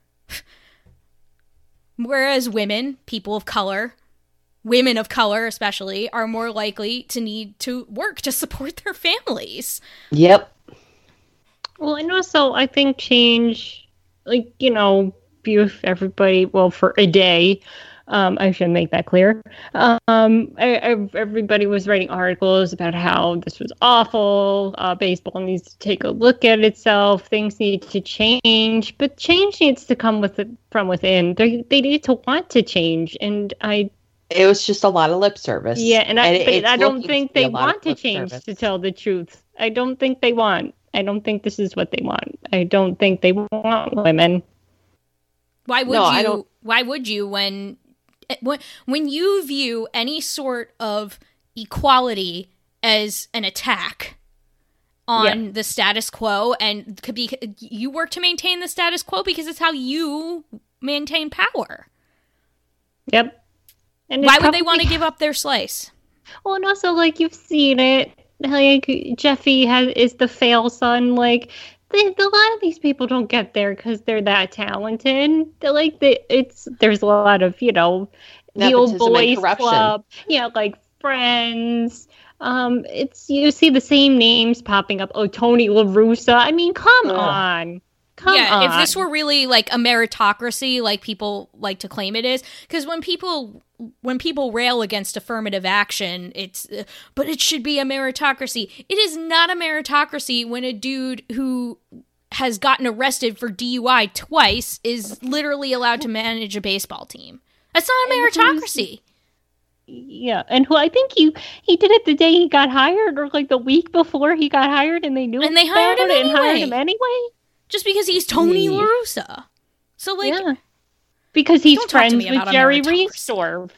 Whereas women, people of color, women of color especially, are more likely to need to work to support their families. Yep. Well, and also I think change, like, you know, be with everybody, well, for a day, Um, I should make that clear. Um, I, I, everybody was writing articles about how this was awful. Uh, baseball needs to take a look at itself. Things need to change, but change needs to come with it from within. They they need to want to change, and I. It was just a lot of lip service. Yeah, and I, and but it's I don't looking think to be they a lot want of to lip change, service. to tell the truth. I don't think they want. I don't think this is what they want. I don't think they want women. Why would No, you? I don't- Why would you when, when when you view any sort of equality as an attack on Yeah. the status quo, and could be you work to maintain the status quo because it's how you maintain power. Yep. And it's Why would they probably- want to give up their slice? Well, and also, like, you've seen it. Like, Jeffy has is the fail son. Like, they, a lot of these people don't get there because they're that talented. They're like, they, it's there's a lot of, you know, the old Nepotism and boys corruption. club. Yeah, like Friends. Um, it's you see the same names popping up. Oh, Tony La Russa. I mean, come Ugh. on. Come yeah, on. if this were really like a meritocracy, like people like to claim it is, because when people when people rail against affirmative action, it's uh, but it should be a meritocracy. It is not a meritocracy when a dude who has gotten arrested for D U I twice is literally allowed to manage a baseball team. That's not a And who's- meritocracy. Yeah, and who I think he he did it the day he got hired, or like the week before he got hired, and they knew And they hired about him it and hired anyway. him anyway. Just because he's Tony Yeah. La Russa. So like Yeah, because he's Don't talk to friends me with about a Jerry meritocracy. Reestorf.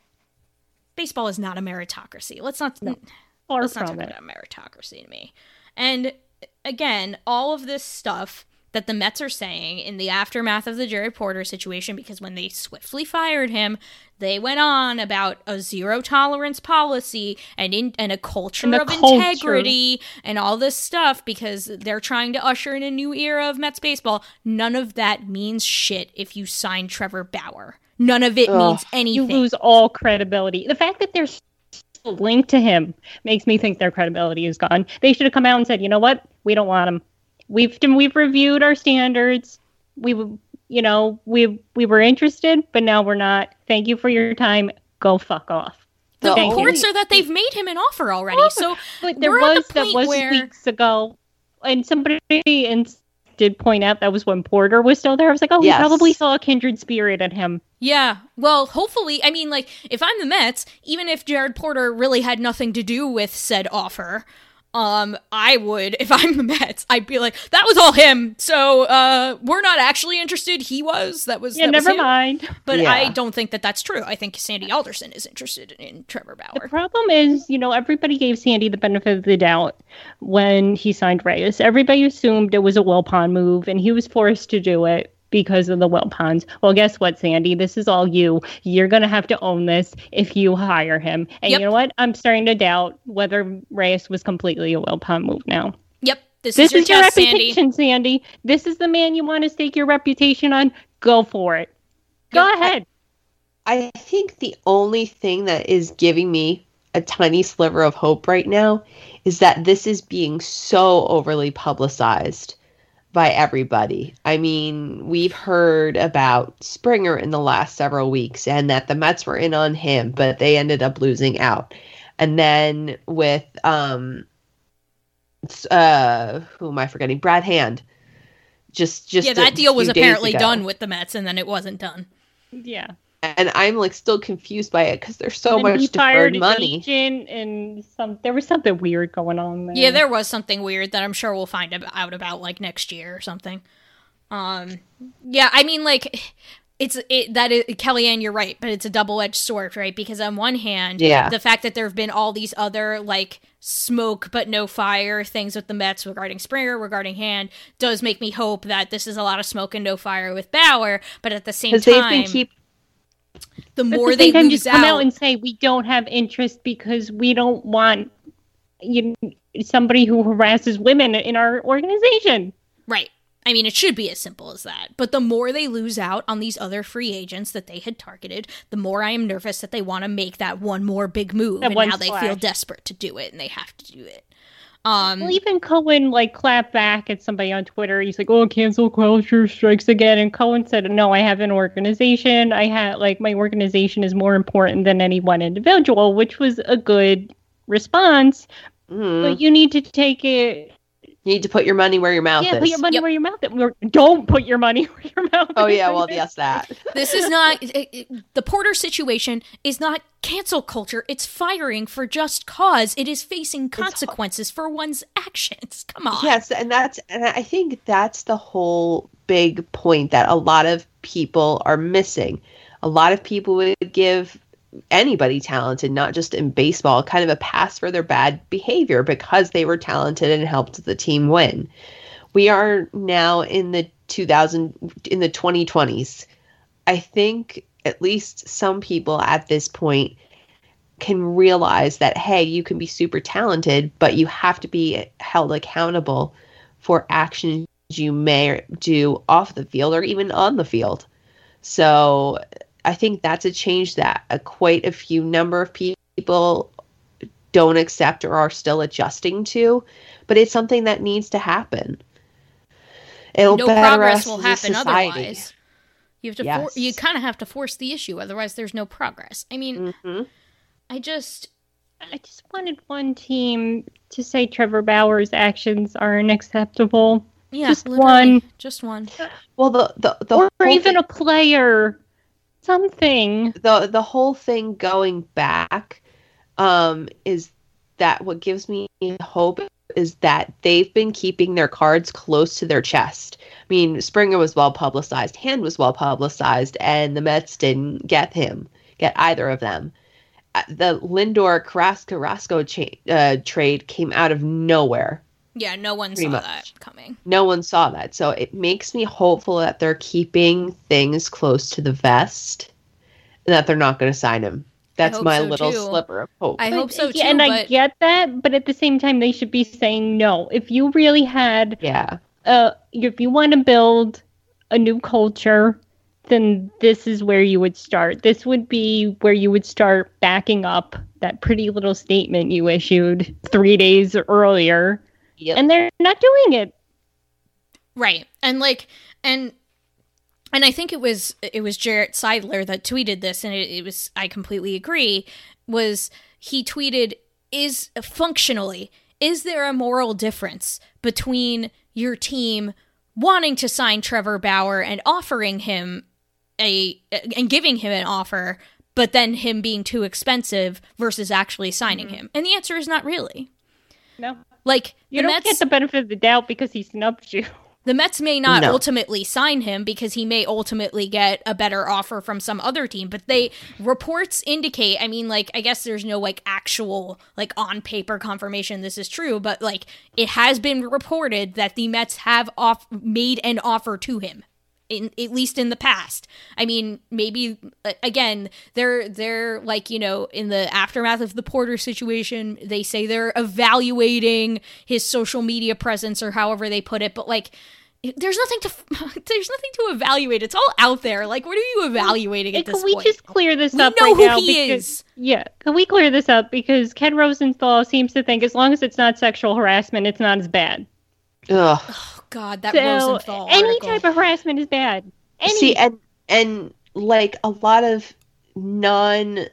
baseball is not a meritocracy. Let's not Far Let's not from talk it. about meritocracy to me. And again, all of this stuff that the Mets are saying in the aftermath of the Jerry Porter situation, because when they swiftly fired him, they went on about a zero tolerance policy and in and a culture And the of culture. integrity and all this stuff because they're trying to usher in a new era of Mets baseball. None of that means shit if you sign Trevor Bauer. None of it Ugh. means You anything. lose all credibility. The fact that they're still linked to him makes me think their credibility is gone. They should have come out and said, "You know what? We don't want him. We've we've reviewed our standards. We you know we we were interested, but now we're not. Thank you for your time. Go fuck off." The Thank you. reports are that they've made him an offer already. So But there we're at the was that point was where- weeks ago, and somebody in, did point out that was when Porter was still there. I was like, oh, Yes. we probably saw a kindred spirit in him. yeah, well, hopefully, I mean, like, if I'm the Mets, even if Jared Porter really had nothing to do with said offer, um, I would, if I'm the Mets, I'd be like, that was all him. So, uh, we're not actually interested. He was. That was. Yeah, that was never him. mind. But Yeah. I don't think that that's true. I think Sandy Alderson is interested in Trevor The Bauer. problem is, you know, everybody gave Sandy the benefit of the doubt when he signed Reyes. Everybody assumed it was a Wilpon move, and he was forced to do it because of the Wilpons. Well, guess what, Sandy? This is all you. You're going to have to own this if you hire him. And Yep. you know what? I'm starting to doubt whether Reyes was completely a Wilpon move now. Yep, this, This is your is your test, Sandy. reputation, Sandy. This is the man you want to stake your reputation on. Go for it. Go Yep. ahead. I think the only thing that is giving me a tiny sliver of hope right now is that this is being so overly publicized by everybody. I mean, we've heard about Springer in the last several weeks and that the Mets were in on him, but they ended up losing out. And then with um uh who am I forgetting? Brad Hand. Just just Yeah, a that deal was few days apparently ago. done with the Mets, and then it wasn't done. Yeah. And I'm like still confused by it because there's so And then he much fired deferred his money. agent, and some there was something weird going on there. Yeah, there was something weird that I'm sure we'll find ab- out about like next year or something. Um, yeah, I mean, like it's it that is Kellyanne, you're right, but it's a double edged sword, right? Because on one hand, Yeah. the fact that there have been all these other like smoke but no fire things with the Mets regarding Springer, regarding Hand, does make me hope that this is a lot of smoke and no fire with Bauer. But at the same Because they've time, been keep the But more at the they same time, lose just come out, out and say we don't have interest because we don't want you know, somebody who harasses women in our organization. right. I mean, it should be as simple as that. But the more they lose out on these other free agents that they had targeted, the more I am nervous that they want to make that one more big move. That and one now they splash. feel desperate to do it and they have to do it. Um, well, even Cohen like clapped back at somebody on Twitter. He's like, "Oh, cancel culture strikes again." And Cohen said, "No, I have an organization. I had like my organization is more important than any one individual," which was a good response. Mm. But you need to take it. You need to put your money where your mouth Yeah, is. put your money Yep. where your mouth is. Or don't put your money where your mouth oh is. yeah, well yes, that. This is not it, it- the Porter situation is not cancel culture. It's firing for just cause. It is facing consequences for one's actions. Come on. Yes, and that's and I think that's the whole big point that a lot of people are missing. A lot of people would give anybody talented, not just in baseball, kind of a pass for their bad behavior because they were talented and helped the team win. We are now in the two thousand in the twenty twenties. I think at least some people at this point can realize that, hey, you can be super talented, but you have to be held accountable for actions you may do off the field or even on the field. So I think that's a change that a quite a few number of people don't accept or are still adjusting to, but it's something that needs to happen. It'll no better progress us will as a happen society. otherwise. You have to. Yes. For- you kind of have to force the issue, otherwise there's no progress. I mean, Mhm. I just. I just wanted one team to say Trevor Bauer's actions are unacceptable. Yeah, Just literally, one. Just one. Well, the the the Or whole even thing- a player. Something. the the whole thing going back um is that what gives me hope is that they've been keeping their cards close to their chest. I mean, Springer was well publicized, Hand was well publicized, and the Mets didn't get him, get either of them. Uh, The Lindor Carrasco cha- uh, trade came out of nowhere. Yeah, no one Pretty saw much. that coming. No one saw that. So it makes me hopeful that they're keeping things close to the vest and that they're not going to sign him. That's hope my so, little too. sliver of hope. I hope so too. Yeah, and I but get that, but at the same time, they should be saying no. If you really had, yeah. uh, if you want to build a new culture, then this is where you would start. This would be where you would start backing up that pretty little statement you issued three days earlier. Yep. And they're not doing it. right, and like, and and I think it was it was Jarrett Seidler that tweeted this, and it, it was I completely agree. Was he tweeted is functionally is there a moral difference between your team wanting to sign Trevor Bauer and offering him a and giving him an offer, but then him being too expensive versus actually signing Mm-hmm. him? And the answer is not really. No. Like You the don't Mets, get the benefit of the doubt because he snubbed you. the Mets may not No. ultimately sign him because he may ultimately get a better offer from some other team, but they reports indicate, I mean, like, I guess there's no like actual like on paper confirmation this is true, but like it has been reported that the Mets have off made an offer to him. In, at least in the past. I mean, maybe uh, again, they're they're like, you know, in the aftermath of the Porter situation, they say they're evaluating his social media presence or however they put it, but like there's nothing to there's nothing to evaluate. It's all out there. Like, what are you evaluating at Can this we point? just clear this We up know right who now? he because, is. Yeah, can we clear this up? Because Ken Rosenthal seems to think as long as it's not sexual harassment, it's not as bad. Ugh. Oh God, that So Rosenthal any article. type of harassment is bad. Any. See, and and like a lot of non-verbal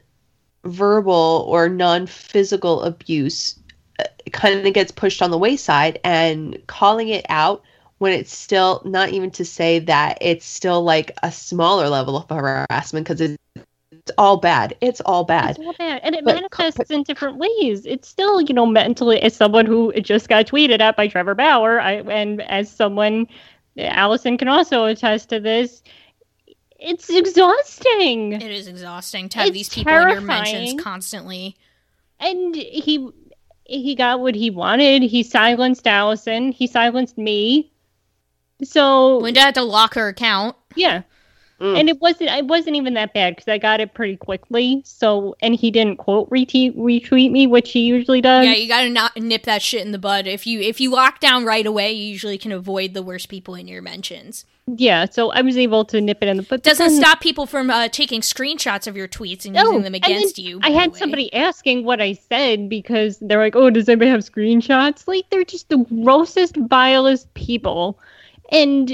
or non-physical abuse uh, kind of gets pushed on the wayside, and calling it out when it's still not even to say that it's still like a smaller level of harassment because it's, it's all bad. It's all bad. It's all bad. And it But- manifests in different ways. It's still, you know, mentally, as someone who just got tweeted at by Trevor Bauer, I, and as someone, Allison can also attest to this, it's exhausting. It is exhausting to have It's these people in your terrifying. mentions constantly. And he he got what he wanted. He silenced Allison. He silenced me. So, Linda had to lock her account. yeah. Mm. And it wasn't it wasn't even that bad because I got it pretty quickly. So and he didn't quote retweet retweet me, which he usually does. Yeah, you gotta not nip that shit in the bud. If you if you lock down right away, you usually can avoid the worst people in your mentions. Yeah, so I was able to nip it in the bud. Doesn't then, stop people from uh, taking screenshots of your tweets and using No, them and then against you. I by the had way. somebody asking what I said because they're like, "Oh, does anybody have screenshots?" Like they're just the grossest, vilest people, and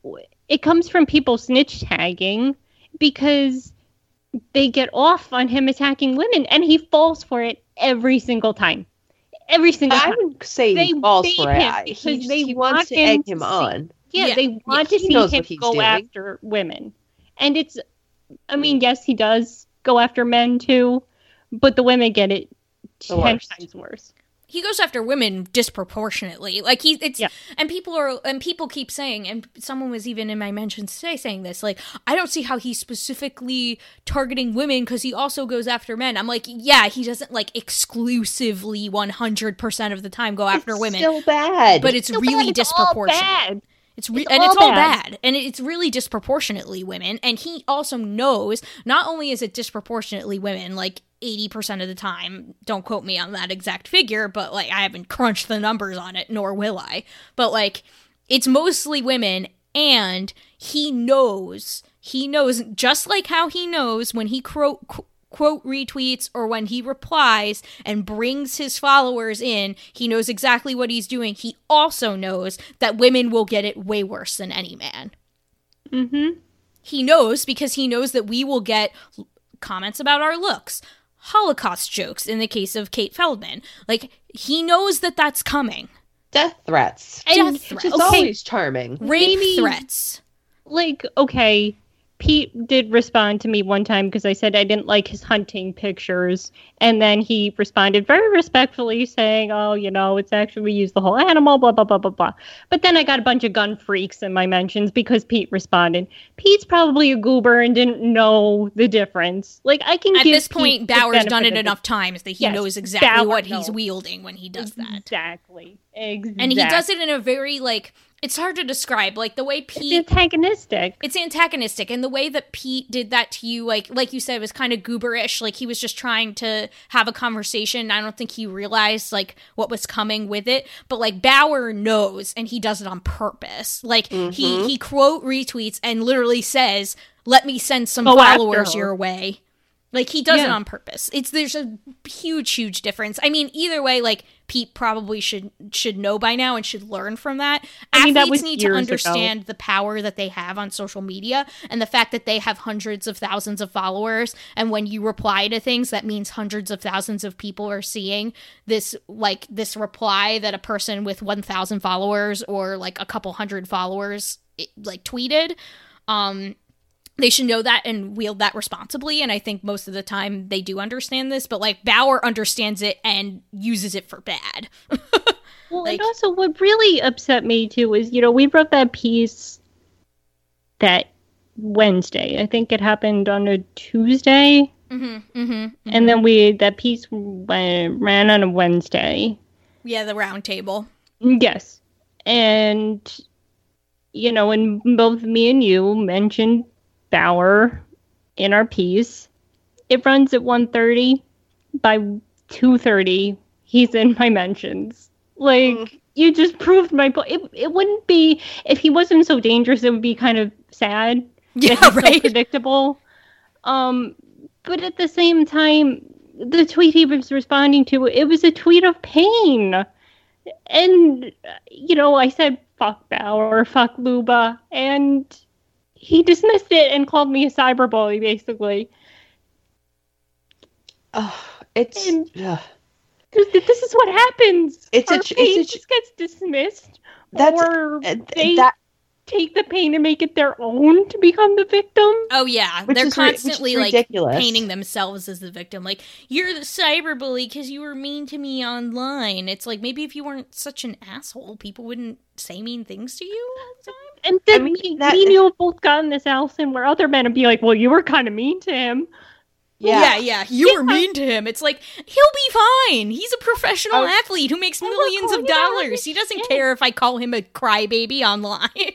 it comes from people snitch tagging because they get off on him attacking women, and he falls for it every single time. Every single I time. wouldn't say They he falls bait for him it. because He, they he wants want to him egg to him see- on. Yeah, Yeah, they yeah, want he to see knows him what he's go doing. after women. And it's, I mean, yes, he does go after men too, but the women get it The ten worst. times worse. He goes after women disproportionately. Like he, it's, Yeah. and people are, and people keep saying, and someone was even in my mentions today saying this, like, I don't see how he's specifically targeting women because he also goes after men. I'm like, yeah, he doesn't like exclusively one hundred percent of the time go after It's women, still bad. but it's So really bad, it's all disproportionate. bad. It's re- It's and all it's all bad. bad, and it's really disproportionately women. And he also knows not only is it disproportionately women, like eighty percent of the time. Don't quote me on that exact figure, but like I haven't crunched the numbers on it, nor will I. But like it's mostly women, and he knows. He knows just like how he knows when he quote. Qu- quote retweets or when he replies and brings his followers in, he knows exactly what he's doing. He also knows that women will get it way worse than any man. Mm-hmm. He knows because he knows that we will get comments about our looks, Holocaust jokes in the case of Kate Feldman. Like, he knows that that's coming. Death threats. And Death Which is threats. okay. always charming. Rape Maybe- threats. Like, okay, Pete did respond to me one time because I said I didn't like his hunting pictures. And then he responded very respectfully saying, oh, you know, it's actually, we use the whole animal, blah, blah, blah, blah, blah. But then I got a bunch of gun freaks in my mentions because Pete responded. Pete's probably a goober and didn't know the difference. Like, I can At give this Pete point, the Bauer's done benefit it of the- enough times that he Yes, knows exactly Bauer what he's knows. wielding when he does that. Exactly. Exactly. And he does it in a very, like, it's hard to describe. Like, the way It's Pete... antagonistic. It's antagonistic, and the way that Pete did that to you, like like you said, was kind of gooberish. Like he was just trying to have a conversation. I don't think he realized like what was coming with it. But like Bauer knows, and he does it on purpose. Like Mm-hmm. he he quote retweets and literally says, "Let me send some Go after followers her. your way." Like he does it Yeah. on purpose. It's there's a huge, huge difference. I mean, either way, like Pete probably should should know by now and should learn from that. I mean, that Athletes was need to years ago. understand the power that they have on social media and the fact that they have hundreds of thousands of followers. And when you reply to things, that means hundreds of thousands of people are seeing this, like this reply that a person with one thousand followers or like a couple hundred followers it, like tweeted. Um, They should know that and wield that responsibly, and I think most of the time they do understand this, but, like, Bauer understands it and uses it for bad. Well, Like- and also what really upset me too is, you know, we wrote that piece that Wednesday. I think it happened on a Tuesday, Mm-hmm, mm-hmm. and then we that piece went, ran on a Wednesday. Yeah, the round table. Yes, and you know, and both me and you mentioned Bauer in our piece. It runs at one thirty. By two thirty, he's in my mentions. Like, Mm. you just proved my point. It, it wouldn't be, if he wasn't so dangerous, it would be kind of sad. Yeah, that he's so right? predictable. Um, but at the same time, the tweet he was responding to, it was a tweet of pain. And, you know, I said, fuck Bauer, fuck Luba, and he dismissed it and called me a cyberbully, basically. Oh, it's And- ugh. This, this is what happens. It's a Our ch- pain it's a ch- just gets dismissed, That's- or uh, they that take the pain and make it their own to become the victim. Oh, yeah. Which They're is ri- which is constantly, like, ridiculous. painting themselves as the victim. Like, you're the cyberbully because you were mean to me online. It's like, maybe if you weren't such an asshole, people wouldn't say mean things to you all the time. And then I mean, me, that- me and you have both gotten this, Allison, where other men would be like, well, you were kind of mean to him. Yeah, yeah. yeah. You were mean to him. It's like, he'll be fine. He's a professional Oh, athlete who makes I'm not millions of calling him out on dollars. his He doesn't shit. care if I call him a crybaby online.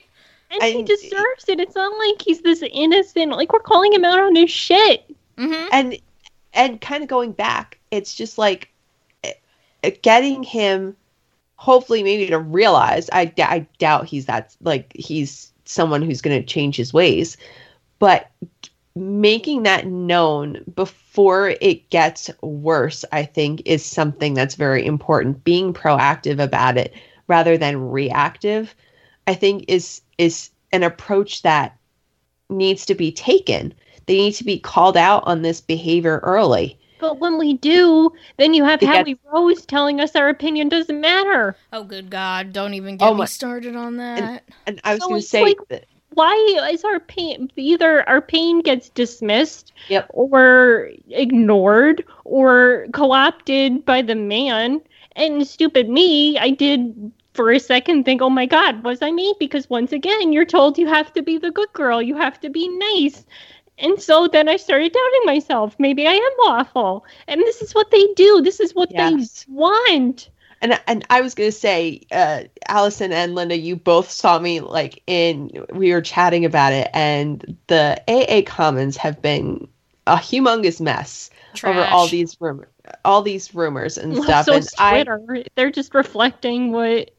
And he And- deserves it. It's not like he's this innocent. Like, we're calling him out on his shit. Mm-hmm. and and kind of going back, it's just like eh, eh, getting him, hopefully, maybe to realize. I, d- I doubt he's that like he's someone who's going to change his ways, but making that known before it gets worse, I think, is something that's very important. Being proactive about it rather than reactive, I think, is is an approach that needs to be taken. They need to be called out on this behavior early. But when we do, then you have It Howie gets- Rose telling us our opinion doesn't matter. Oh, good God. Don't even get Oh me my- started on that. And I was So going to it's say like- that, Why is our pain, either our pain gets dismissed Yep. or ignored or co-opted by the man? And stupid me, I did for a second think, oh my God, was I me? Because once again, you're told you have to be the good girl, you have to be nice. And so then I started doubting myself. Maybe I am awful. And this is what they do. This is what Yes. they want. and and I was going to say, uh, Allison and Linda, you both saw me like in, we were chatting about it, and the A A Commons have been a humongous mess over all Trash. these rumors, all these rumors and Well, stuff. so And is I, Twitter. They're just reflecting what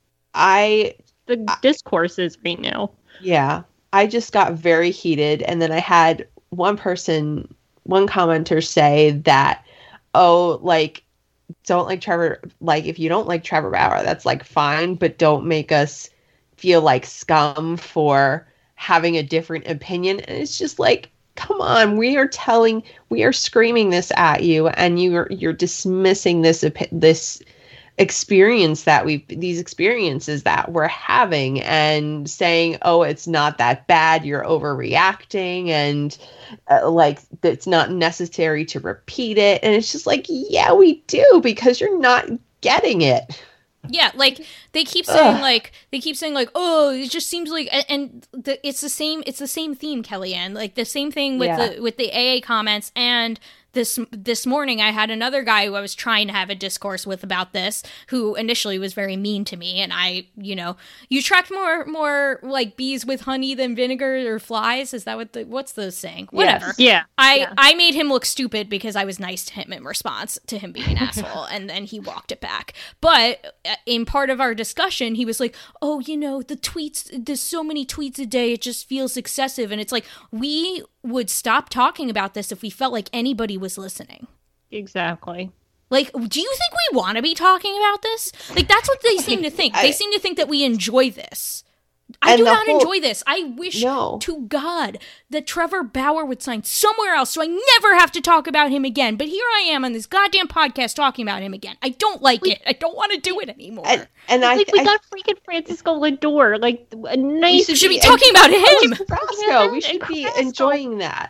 I, the discourse is right now. yeah, I just got very heated. And then I had one person, one commenter say that, oh, like, don't like Trevor, like, if you don't like Trevor Bauer, that's like fine, but don't make us feel like scum for having a different opinion. And it's just like, come on, we are telling, we are screaming this at you, and you're you're dismissing this opi- this experience that we these experiences that we're having, and saying, oh, it's not that bad, you're overreacting, and uh, like it's not necessary to repeat it. And it's just like, yeah, we do, because you're not getting it. Yeah, like they keep saying Ugh. like they keep saying like, oh, it just seems like, and, and the, it's the same it's the same theme, Kellyanne. Like the same thing with Yeah. the with the A A comments. And this this morning I had another guy who I was trying to have a discourse with about this, who initially was very mean to me, and I, you know, you attract more more like bees with honey than vinegar or flies. Is that what the what's the saying? Whatever. Yes. Yeah. I, Yeah. I made him look stupid because I was nice to him in response to him being an asshole, and then he walked it back. But uh, in part of our discussion, he was like, oh, you know, the tweets, there's so many tweets a day, it just feels excessive. And it's like, we would stop talking about this if we felt like anybody was listening. Exactly. Like, do you think we want to be talking about this? Like, that's what they seem to think. They I- seem to think that we enjoy this. I And do the not whole- enjoy this. I wish No. to God that Trevor Bauer would sign somewhere else so I never have to talk about him again. But here I am on this goddamn podcast talking about him again. I don't like it. I don't want to do it anymore. And, and I, Like, we I got freaking Francisco Lindor. Like, a nice. should be talking about him. Carrasco, we should be Carrasco. enjoying that.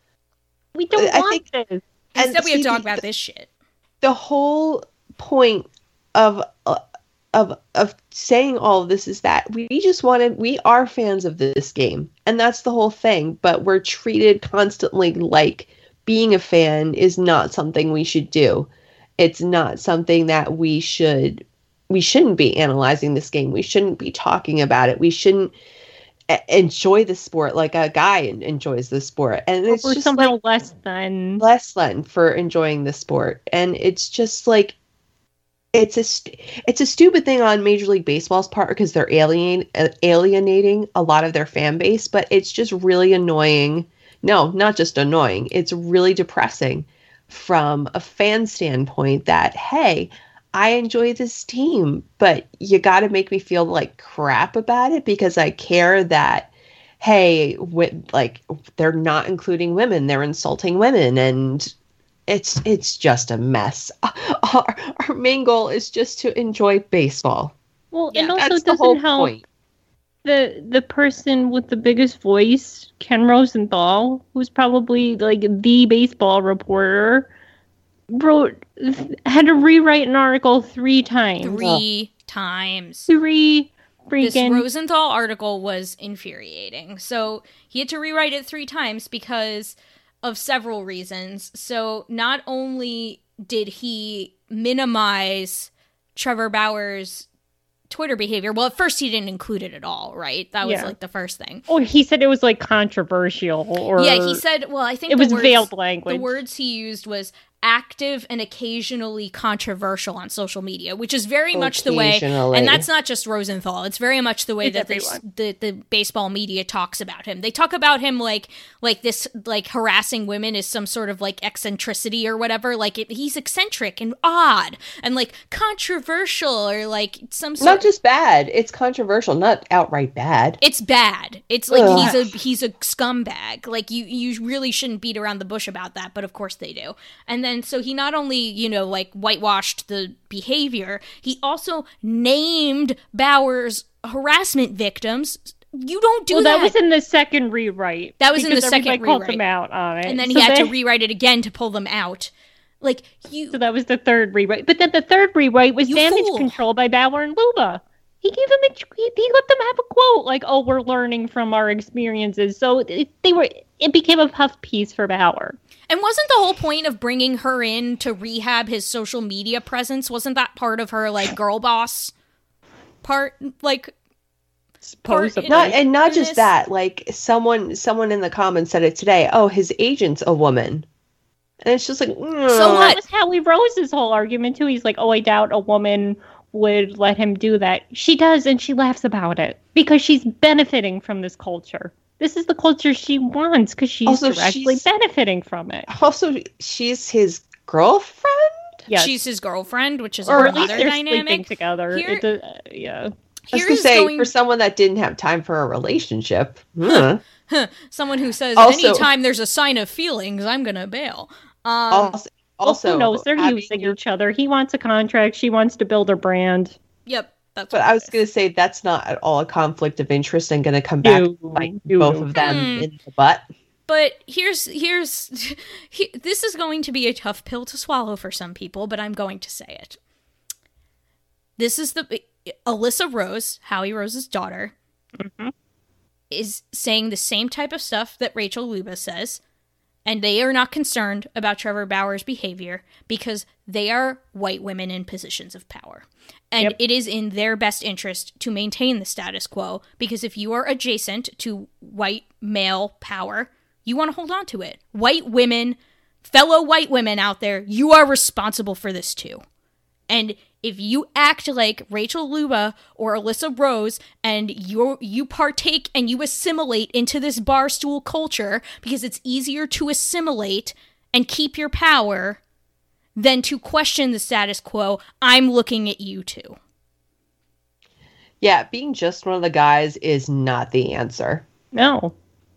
We don't I want think- this. Instead, we have see, to talk the- about this shit. the whole point of uh, of of saying all of this is that we just wanted we are fans of this game, and that's the whole thing, but we're treated constantly like being a fan is not something we should do. It's not something that we should we shouldn't be analyzing this game. We shouldn't be talking about it. We shouldn't e- enjoy the sport like a guy en- enjoys the sport. And it's We're just somehow like, less than. less than for enjoying the sport. And it's just like it's a st- it's a stupid thing on Major League Baseball's part, because they're alien uh, alienating a lot of their fan base, but it's just really annoying. No, not just annoying. It's really depressing from a fan standpoint that, hey, I enjoy this team, but you got to make me feel like crap about it because I care that, hey, with, like, they're not including women, they're insulting women, and it's it's just a mess. Our, our main goal is just to enjoy baseball. Well, Yeah, and also That's the doesn't whole help point. the the person with the biggest voice, Ken Rosenthal, who's probably like the baseball reporter, wrote had to rewrite an article three times. Three times. Three This freaking. Rosenthal article was infuriating. So he had to rewrite it three times because of several reasons. So not only did he minimize Trevor Bauer's Twitter behavior. Well, at first he didn't include it at all, right? That was Yeah. like the first thing. Or he said it was like controversial, or Yeah, he said, well, I think it the was words, veiled language. The words he used was active and occasionally controversial on social media, which is very much the way, Occasionally. and that's not just Rosenthal, it's very much the way It's that this, everyone. the, the baseball media talks about him. They talk about him like like this, like harassing women is some sort of like eccentricity or whatever, like it, he's eccentric and odd and like controversial or like some sort Not just bad, it's controversial, not outright bad. it's bad. It's like Ugh. he's a he's a scumbag. Like you you really shouldn't beat around the bush about that, but of course they do. And then so he not only, you know, like whitewashed the behavior, he also named Bowers harassment victims. You don't do well, that. that was in the second rewrite. That was in the because second everybody called rewrite. them out on it, and then he So had to then- rewrite it again to pull them out. Like you So that was the third rewrite. But then the third rewrite was You damage fool. control by Bauer and Luba. He gave them a, he he let them have a quote like, "Oh, we're learning from our experiences." So it, they were. It became a puff piece for Bauer. And wasn't the whole point of bringing her in to rehab his social media presence? Wasn't that part of her like girl boss part? Like Supposedly. Not and not in just this- that. Like someone, someone in the comments said it today. Oh, his agent's a woman, and it's just like, mm. So what? That was Howie Rose's whole argument too. He's like, "Oh, I doubt a woman would let him do that." She does, and she laughs about it because she's benefiting from this culture. This is the culture she wants because she's Also, directly she's- benefiting from it. Also, she's his girlfriend. Yes. she's his girlfriend, which is or a at least other they're sleeping dynamic. together. Here- It does- uh, yeah. I was Here gonna is say going for someone that didn't have time for a relationship. huh. someone who says Also- anytime there's a sign of feelings, I'm gonna bail. Um, Also, Well, also who knows? They're having using your- each other. He wants a contract. She wants to build her brand. yep, that's. But what I it was is. going to say that's not at all a conflict of interest and going to come back No, and bite no, both no. of them Hmm. in the butt. But here's here's he, this is going to be a tough pill to swallow for some people, but I'm going to say it. This is the Alyssa Rose, Howie Rose's daughter, Mhm. is saying the same type of stuff that Rachel Luba says, and they are not concerned about Trevor Bauer's behavior because they are white women in positions of power. And Yep. it is in their best interest to maintain the status quo because if you are adjacent to white male power, you want to hold on to it. White women, fellow white women out there, you are responsible for this too. And if you act like Rachel Luba or Alyssa Rose and you you partake and you assimilate into this barstool culture because it's easier to assimilate and keep your power than to question the status quo, I'm looking at you too. Yeah, being just one of the guys is not the answer. No.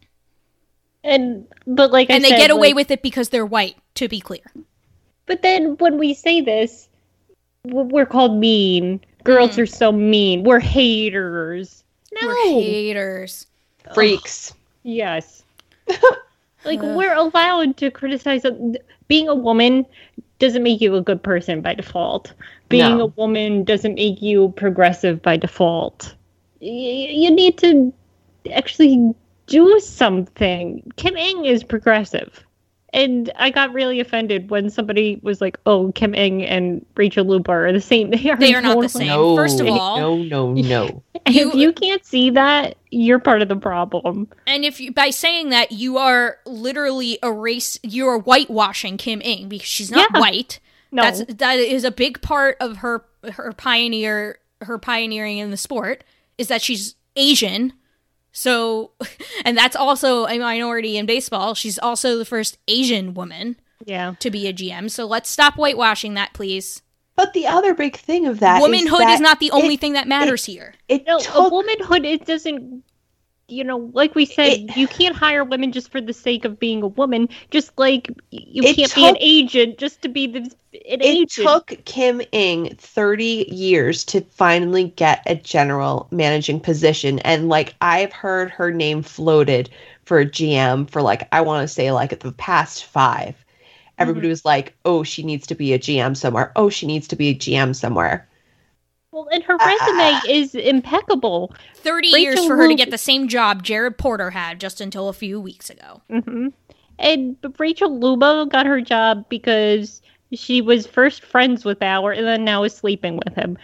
And but like I And they said, get away like- with it because they're white, to be clear. But then when we say this, w- we're called mean. Girls Mm. are so mean. We're haters. No. We're haters. Freaks. Yes. Like Ugh. we're allowed to criticize. a- Being a woman doesn't make you a good person by default. Being No. a woman doesn't make you progressive by default. Y- you need to actually do something. Kim Ing is progressive. And I got really offended when somebody was like, "Oh, Kim Ing and Rachel Luba are the same." They are, They are not the totally- same. No. First of all- no, no, no. And You- if you can't see that, you're part of the problem. And if you, by saying that, you are literally erase, you are whitewashing Kim Ing because she's not Yeah. white. No, That's that is a big part of her her pioneer her pioneering in the sport is that she's Asian. So, and that's also a minority in baseball. She's also the first Asian woman yeah. to be a G M. So let's stop whitewashing that, please. But the other big thing of that Womanhood is, that is not the only it- thing that matters here. It No, a took womanhood, it doesn't, you know, like we said, It- you can't hire women just for the sake of being a woman, just like you It can't be an took- agent just to be the, an it agent. took Kim Ing thirty years to finally get a general managing position. And like I've heard her name floated for a G M for like, I want to say like the past five. Everybody was like, oh, she needs to be a G M somewhere. Oh, she needs to be a G M somewhere. Well, and her resume is impeccable. thirty Rachel years for her to Luba- get the same job Jared Porter had just until a few weeks ago. hmm And but Rachel Luba got her job because she was first friends with Bauer and then now is sleeping with him.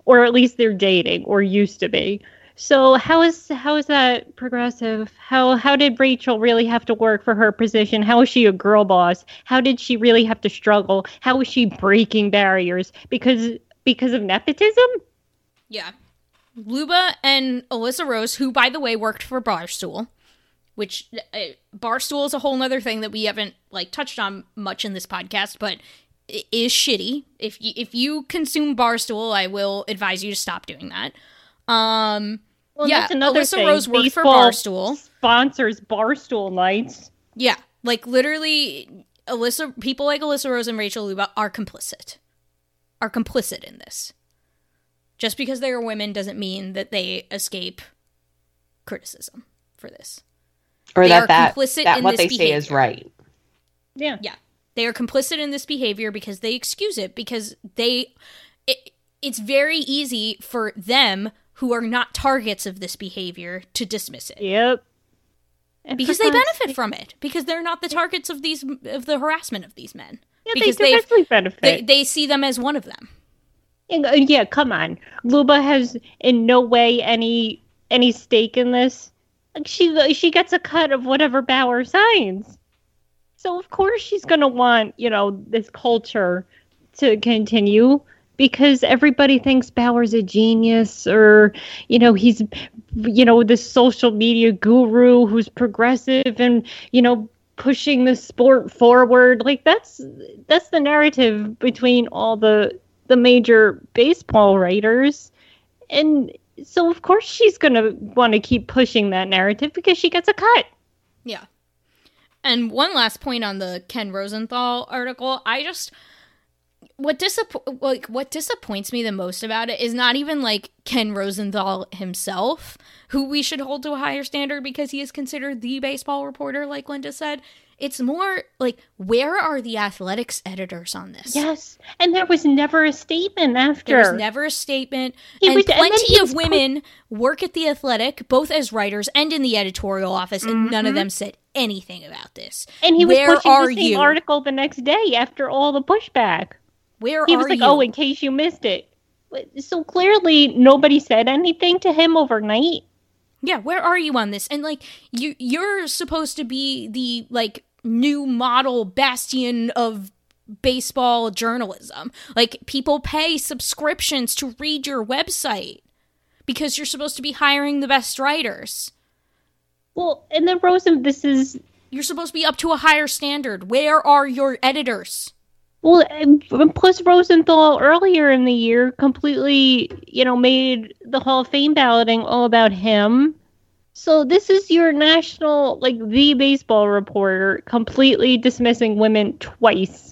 or at least they're dating, or used to be. So how is how is that progressive? How how did Rachel really have to work for her position? How is she a girl boss? How did she really have to struggle? How is she breaking barriers because because of nepotism? Yeah. Luba and Alyssa Rose, who, by the way, worked for Barstool, which uh, Barstool is a whole other thing that we haven't like touched on much in this podcast, but it is shitty. If you, if you consume Barstool, I will advise you to stop doing that. Um, Well, yeah, that's another Alyssa thing. Rose worked for Baseball Barstool. Sponsors Barstool nights. Yeah, like literally, Alyssa. People like Alyssa Rose and Rachel Luba are complicit. Are complicit in this. Just because they are women doesn't mean that they escape criticism for this. Or They that are that, complicit that in what this they say is behavior. right. Yeah. Yeah, they are complicit in this behavior because they excuse it because they. It, it's very easy for them who are not targets of this behavior to dismiss it. Yep. And Because for they God's benefit sake- from it. Because they're not the targets of these of the harassment of these men. Yeah, because they they've- directly benefit. They they see them as one of them. Yeah, yeah, come on. Luba has in no way any any stake in this. Like she she gets a cut of whatever Bauer signs. So of course she's gonna want, you know, this culture to continue because everybody thinks Bauer's a genius or, you know, he's you know, this social media guru who's progressive and, you know, pushing the sport forward. Like that's that's the narrative between all the the major baseball writers. And so of course she's going to want to keep pushing that narrative because she gets a cut. Yeah. And one last point on the Ken Rosenthal article, I just what disapp- like what disappoints me the most about it is not even like Ken Rosenthal himself, who we should hold to a higher standard because he is considered the baseball reporter, like Linda said. It's more like, where are the athletics editors on this? Yes. And there was never a statement after. There was never a statement. He and was- and then plenty he of was women work at The Athletic, both as writers and in the editorial office, and none of them said anything about this. And he was Where pushing are the same you? article the next day after all the pushback. Where He are was like, you? oh, in case you missed it. So clearly nobody said anything to him overnight. Yeah, where are you on this? And like you you're supposed to be the like new model bastion of baseball journalism. Like people pay subscriptions to read your website because you're supposed to be hiring the best writers. Well, and then Rosen, this is You're supposed to be up to a higher standard. Where are your editors? Well, and plus Rosenthal earlier in the year completely, you know, made the Hall of Fame balloting all about him. So this is your national, like, the baseball reporter completely dismissing women twice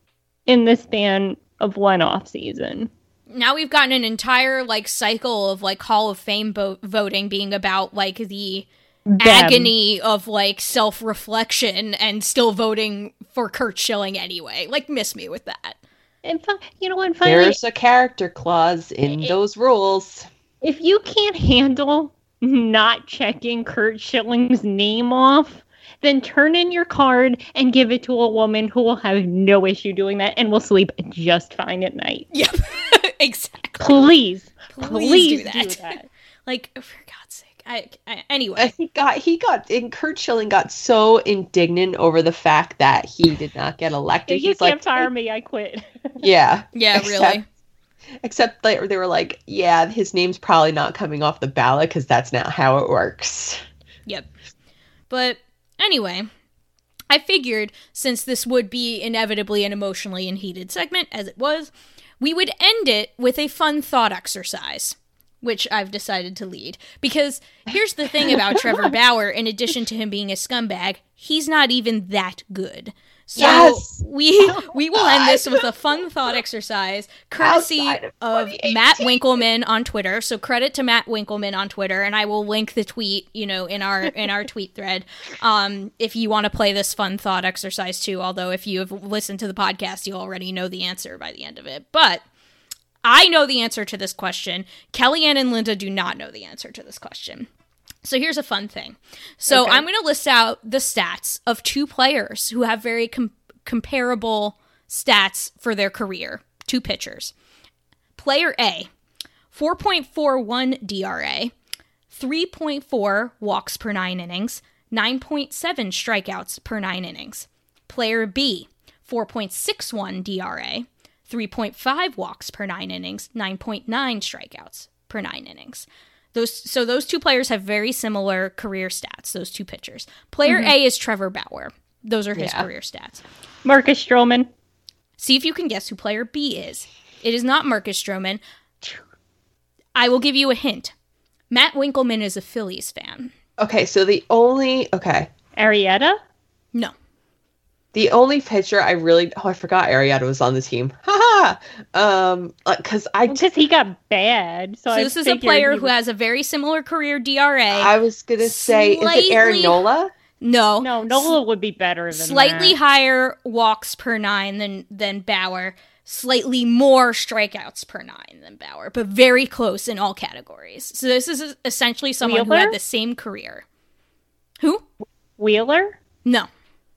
in the span of one off season. Now we've gotten an entire like cycle of like Hall of Fame bo- voting being about like the Them. agony of like self-reflection and still voting for Kurt Schilling anyway. Like, miss me with that. And fi- you know what? Finally, There's a character clause in It- those rules. if you can't handle not checking Kurt Schilling's name off, then turn in your card and give it to a woman who will have no issue doing that and will sleep just fine at night. Yep. Exactly. Please, Please please, do do that. that. Like, for God's sake. I, I anyway. Uh, He got he got and Kurt Schilling got so indignant over the fact that he did not get elected. You He's can't like, fire me, I quit. yeah, Yeah, except- really. Except they, they were like, yeah, his name's probably not coming off the ballot because that's not how it works. Yep. But anyway, I figured since this would be inevitably an emotionally and heated segment, as it was, we would end it with a fun thought exercise, which I've decided to lead. Because here's the thing about Trevor Bauer, in addition to him being a scumbag, he's not even that good. So Yes! we we will end this with a fun thought exercise, courtesy Outside of of twenty eighteen. Matt Winkleman on Twitter. So credit to Matt Winkleman on Twitter, and I will link the tweet, you know, in our in our tweet thread. Um, if you want to play this fun thought exercise too, although if you have listened to the podcast, you already know the answer by the end of it. But I know the answer to this question. Kellyanne and Linda do not know the answer to this question. So here's a fun thing. So Okay. I'm going to list out the stats of two players who have very com- comparable stats for their career. Two pitchers. Player A, four point four one D R A, three point four walks per nine innings, nine point seven strikeouts per nine innings. Player B, four point six one D R A, three point five walks per nine innings, nine point nine strikeouts per nine innings. Those so those two players have very similar career stats, those two pitchers. Player mm-hmm. A is Trevor Bauer. Those are his yeah. career stats. Marcus Stroman. See if you can guess who player B is. It is not Marcus Stroman. I will give you a hint. Matt Winkelman is a Phillies fan. Okay, so the only... Okay. Arrieta? No. The only pitcher I really... Oh, I forgot Arrieta was on the team. Ha Um, Because I... Because he got bad. So, so I this is a player who has a very similar career D R A. I was going to say, slightly... is it Aaron Nola? No. No, Nola would be better than Slightly that. higher walks per nine than, than Bauer. Slightly more strikeouts per nine than Bauer, but very close in all categories. So this is essentially someone Wheeler? who had the same career. Who? Wheeler? No.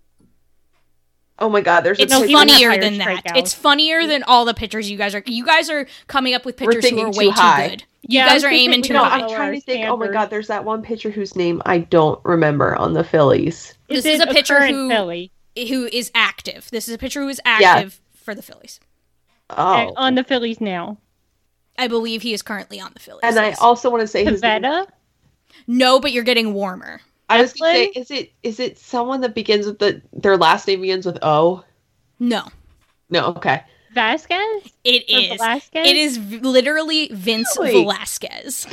Oh my God, there's it's a no, funnier than that. Strikeouts. It's funnier than all the pitchers you guys are. You guys are coming up with pitchers who are way too, too good. You yeah, guys are aiming too no, high. I'm trying to think. Oh my God, there's that one pitcher whose name I don't remember on the Phillies. This is, is a pitcher who Philly? who is active. This is a pitcher who is active yeah. for the Phillies. Oh, on the Phillies now. I believe he is currently on the Phillies. And I also want to say his Pivetta? name. No, but you're getting warmer. I was going to say, is it is it someone that begins with the their last name begins with O? No. No. Okay. Vasquez? It or is. Velasquez? It is v- literally Vince really? Velasquez.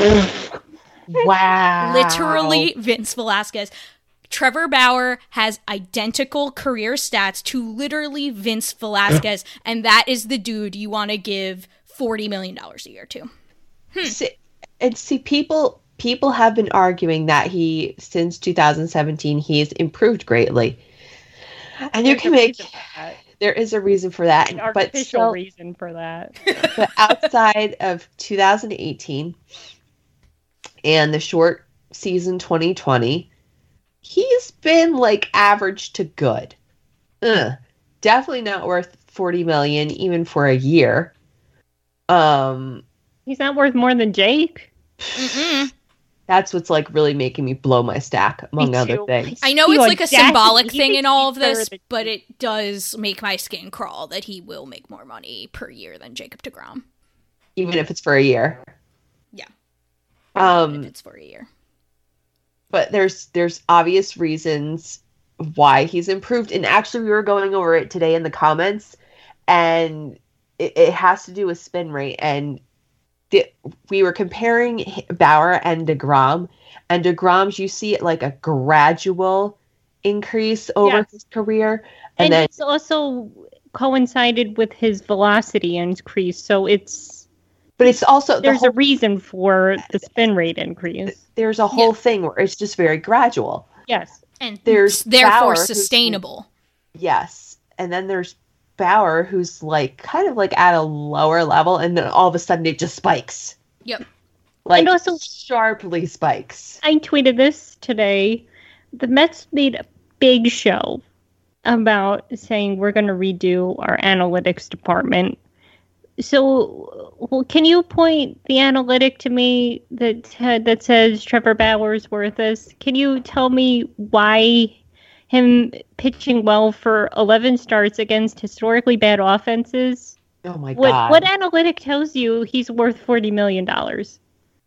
Wow. Literally Vince Velasquez. Trevor Bauer has identical career stats to literally Vince Velasquez, and that is the dude you want to give forty million dollars a year to. Hmm. See, and see, people people have been arguing that he, since two thousand seventeen, he has improved greatly. And you can make, there is a reason for that. An but artificial still, reason for that. But outside of two thousand eighteen and the short season twenty twenty, he's been like average to good. Ugh. Definitely not worth forty million dollars even for a year. Um, He's not worth more than Jake. Mm-mm. That's what's like really making me blow my stack, among other things. I know You it's like a audacity. symbolic You thing think in all of he's better this, than but Jake. it does make my skin crawl that he will make more money per year than Jacob deGrom. Even if it's for a year. Yeah. Um, if it's for a year. But there's there's obvious reasons why he's improved. And actually, we were going over it today in the comments, and it, it has to do with spin rate. And the, we were comparing Bauer and DeGrom, and DeGrom's, you see it like a gradual increase over Yes. his career. And, And, then it's also coincided with his velocity increase, so it's but it's also the there's whole, a reason for the spin rate increase. there's a whole Yeah. thing where it's just very gradual. Yes. And There's therefore Bauer, who's- sustainable. Yes. And then there's Bauer, who's like kind of like at a lower level, and then all of a sudden it just spikes. Yep. Like And also- sharply spikes. I tweeted this today. The Mets made a big show about saying we're going to redo our analytics department. So, well, can you point the analytic to me that uh, that says Trevor Bauer's worth this? Can you tell me why him pitching well for eleven starts against historically bad offenses? Oh my What god. what analytic tells you he's worth forty million dollars?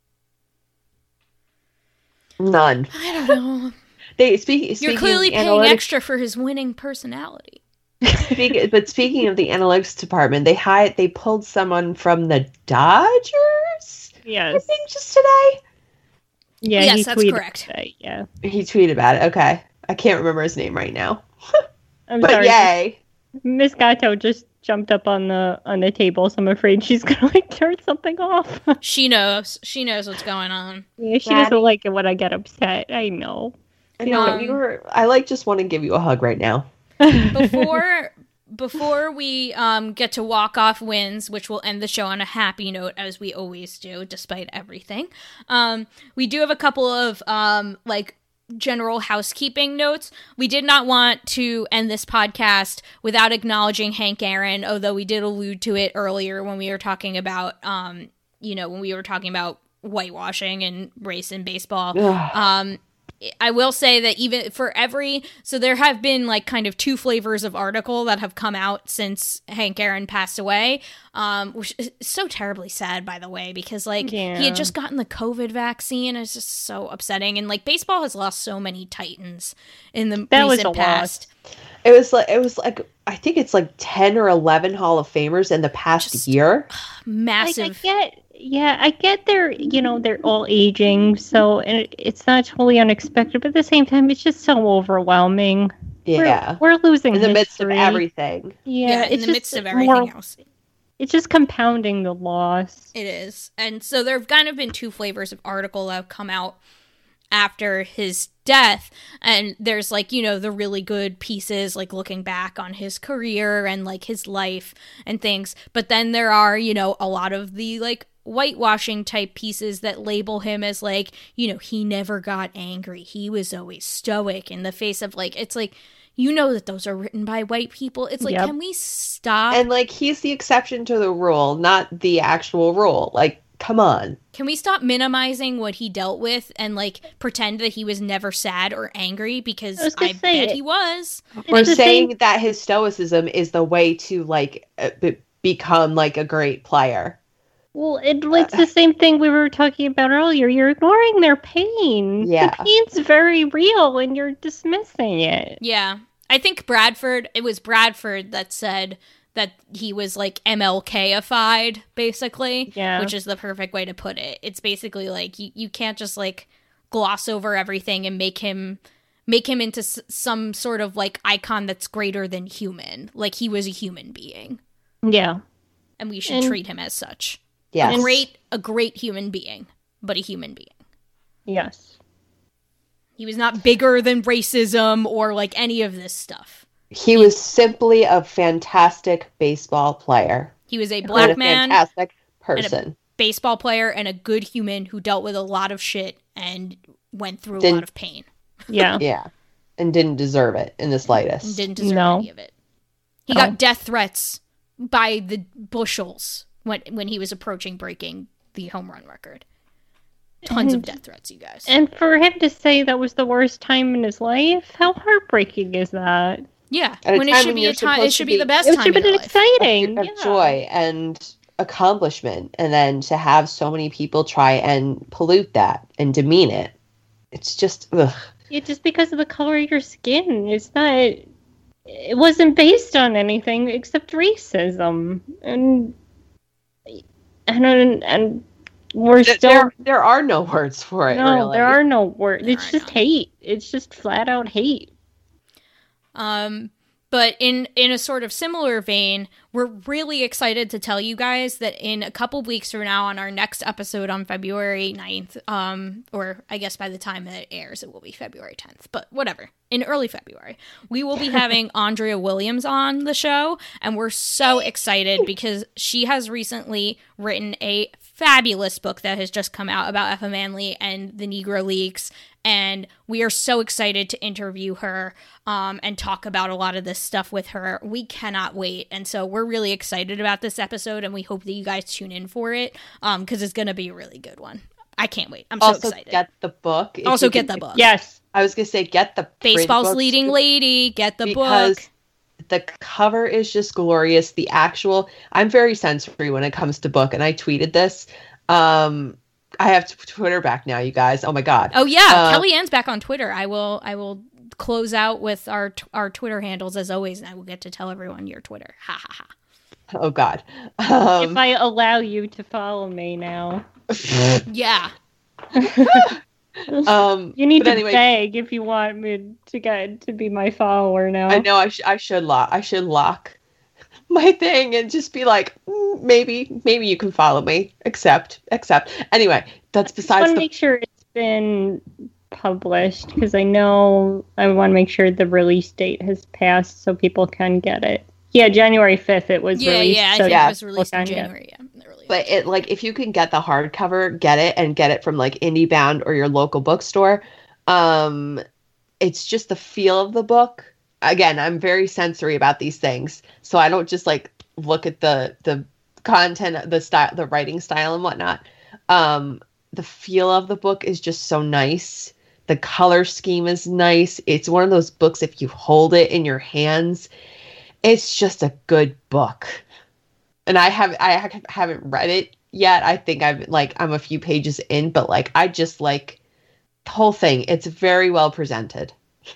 None. I don't know. They speak, You're speaking clearly of paying analytics, extra for his winning personality. speak, but speaking of the analytics department, they hired they pulled someone from the Dodgers, I Yes. think, just today. Yeah, Yes, he that's tweeted correct. today, yeah. He tweeted about it. Okay. I can't remember his name right now. I'm But sorry. yay. Miss Gato just jumped up on the on the table, so I'm afraid she's gonna like turn something off. She knows. She knows what's going on. Yeah, she Daddy. doesn't like it when I get upset. I know. I know Um, you were I like just want to give you a hug right now. Before before we um, get to walk off wins, which will end the show on a happy note, as we always do, despite everything. Um, we do have a couple of um, like general housekeeping notes. We did not want to end this podcast without acknowledging Hank Aaron, although we did allude to it earlier when we were talking about um, you know, when we were talking about whitewashing and race in baseball. Ugh. Um, I will say that even for every, so there have been like kind of two flavors of article that have come out since Hank Aaron passed away, um, which is so terribly sad, by the way, because like Yeah. he had just gotten the COVID vaccine. It's just so upsetting. And like baseball has lost so many titans in the That was recent a loss. past. It was like it was like I think it's like ten or eleven Hall of Famers in the past Just- year. Massive. Like, I get, yeah, I get they're, you know, they're all aging, so and it, it's not totally unexpected, but at the same time, it's just so overwhelming. Yeah. We're, we're losing In the midst of history. everything. Yeah, Yeah, in it's the just midst of more- everything else. It's just compounding the loss. It is. And so there have kind of been two flavors of article that have come out after his death. And there's like, you know, the really good pieces, like looking back on his career and like his life and things. But then there are, you know, a lot of the like whitewashing type pieces that label him as like, you know, he never got angry. He was always stoic in the face of like, it's like, you know that those are written by white people. It's like, Yep. can we stop? And like he's the exception to the rule, not the actual rule. Like, come on. Can we stop minimizing what he dealt with and like pretend that he was never sad or angry? Because I was I, gonna say bet it- he was. Or It's the saying same- that his stoicism is the way to like uh, be- become like a great player. Well, it, it's the same thing we were talking about earlier. You're ignoring their pain. Yeah. The pain's very real, and you're dismissing it. Yeah. I think Bradford, it was Bradford that said that he was like M L K-ified, basically. Yeah. Which is the perfect way to put it. It's basically like you, you can't just like gloss over everything and make him make him into s- some sort of like icon that's greater than human. Like he was a human being. Yeah. And we should And- treat him as such. Yes. A great, a great human being, but a human being. Yes. He was not bigger than racism or like any of this stuff. He was simply a fantastic baseball player. He was a And black a man, fantastic person. baseball player, and a good human who dealt with a lot of shit and went through a Didn't- lot of pain Yeah. Yeah. And didn't deserve it in the and slightest. didn't deserve No. any of it. He No. got death threats by the bushels when when he was approaching breaking the home run record. Tons of And- death threats, you guys. And for him to say that was the worst time in his life, how heartbreaking is that? Yeah, At a when it time should when be you're a time, it supposed should to be be- the best It time should have in been your life. exciting. Of yeah. joy and accomplishment. And then to have so many people try and pollute that and demean it. It's just, ugh. Yeah, just because of the color of your skin. It's not. It wasn't based on anything except racism, and and and, and we're There- still there, there are no words for it, no. really. There are no words. There It's are just none. hate. It's just flat out hate. Um, but in in a sort of similar vein, we're really excited to tell you guys that in a couple weeks from now, on our next episode on February ninth, um, or I guess by the time that it airs, it will be February tenth, but whatever, in early February, we will be having Andrea Williams on the show, and we're so excited because she has recently written a fabulous book that has just come out about Effa Manley and the Negro Leagues, and we are so excited to interview her um, and talk about a lot of this stuff with her. We cannot wait, and so we're really excited about this episode, and we hope that you guys tune in for it um, because it's going to be a really good one. I can't wait. I'm so Also, excited. get the book. if also you get can- the book. Yes. I was going to say, get the print Baseball's books, leading lady. Get the because book. the cover is just glorious. The actual, I'm very sensory when it comes to book, and I tweeted this. Um, I have t- Twitter back now, you guys. Oh my god. Oh yeah, Uh, Kelly Ann's back on Twitter. I will. I will close out with our t- our Twitter handles as always, and I will get to tell everyone your Twitter. Ha ha ha. Oh god. Um, If I allow you to follow me now, Yeah. um, you need but to anyway, beg if you want me to get to be my follower now. I know I, sh- I should lock. I should lock my thing and just be like, mm, maybe, maybe you can follow me. Accept, accept. Anyway, that's I besides want to the. make sure it's been published because I know I want to make sure the release date has passed so people can get it. Yeah, January fifth it was Yeah, released. yeah. I so think Yeah. it was released in people can get it. January. Yeah, early. But it like if you can get the hardcover, get it and get it from like IndieBound or your local bookstore. Um, it's just the feel of the book. Again, I'm very sensory about these things, so I don't just like look at the the content, the style, the writing style and whatnot. Um, the feel of the book is just so nice. The color scheme is nice. It's one of those books, if you hold it in your hands, it's just a good book. And I have I haven't read it yet. I think I'm like I'm a few pages in, but like I just like the whole thing. It's very well presented.